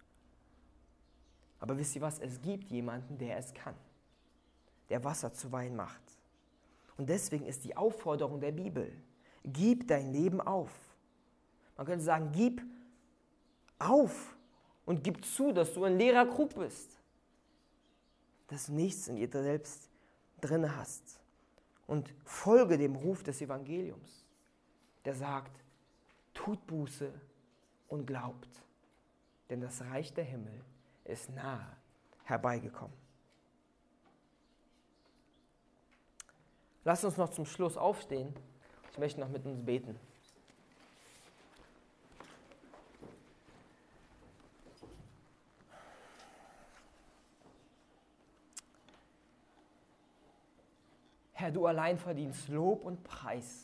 Aber wisst ihr was? Es gibt jemanden, der es kann, der Wasser zu Wein macht. Und deswegen ist die Aufforderung der Bibel, gib dein Leben auf. Man könnte sagen, gib auf und gib zu, dass du ein leerer Krug bist, dass du nichts in dir selbst drin hast. Und folge dem Ruf des Evangeliums, der sagt, tut Buße und glaubt, denn das Reich der Himmel ist nahe herbeigekommen. Lasst uns noch zum Schluss aufstehen. Ich möchte noch mit uns beten. Herr, du allein verdienst Lob und Preis.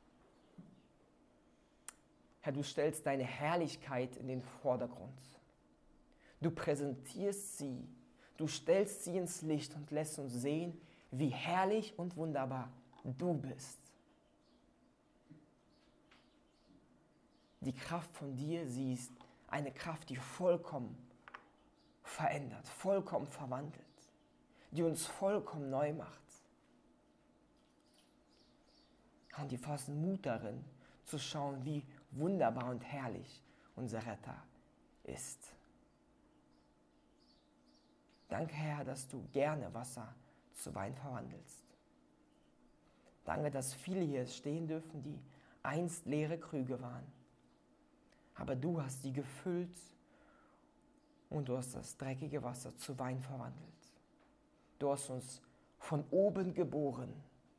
Herr, du stellst deine Herrlichkeit in den Vordergrund. Du präsentierst sie, du stellst sie ins Licht und lässt uns sehen, wie herrlich und wunderbar du bist. Die Kraft von dir, sie ist eine Kraft, die vollkommen verändert, vollkommen verwandelt, die uns vollkommen neu macht. Und die fassen Mut darin, zu schauen, wie wunderbar und herrlich unser Retter ist. Danke, Herr, dass du gerne Wasser zu Wein verwandelst. Danke, dass viele hier stehen dürfen, die einst leere Krüge waren. Aber du hast sie gefüllt und du hast das dreckige Wasser zu Wein verwandelt. Du hast uns von oben geboren,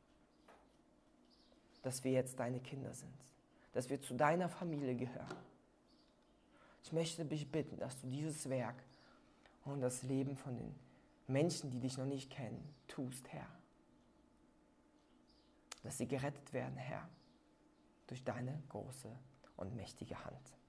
dass wir jetzt deine Kinder sind, dass wir zu deiner Familie gehören. Ich möchte dich bitten, dass du dieses Werk und das Leben von den Menschen, die dich noch nicht kennen, tust, Herr. Dass sie gerettet werden, Herr, durch deine große und mächtige Hand.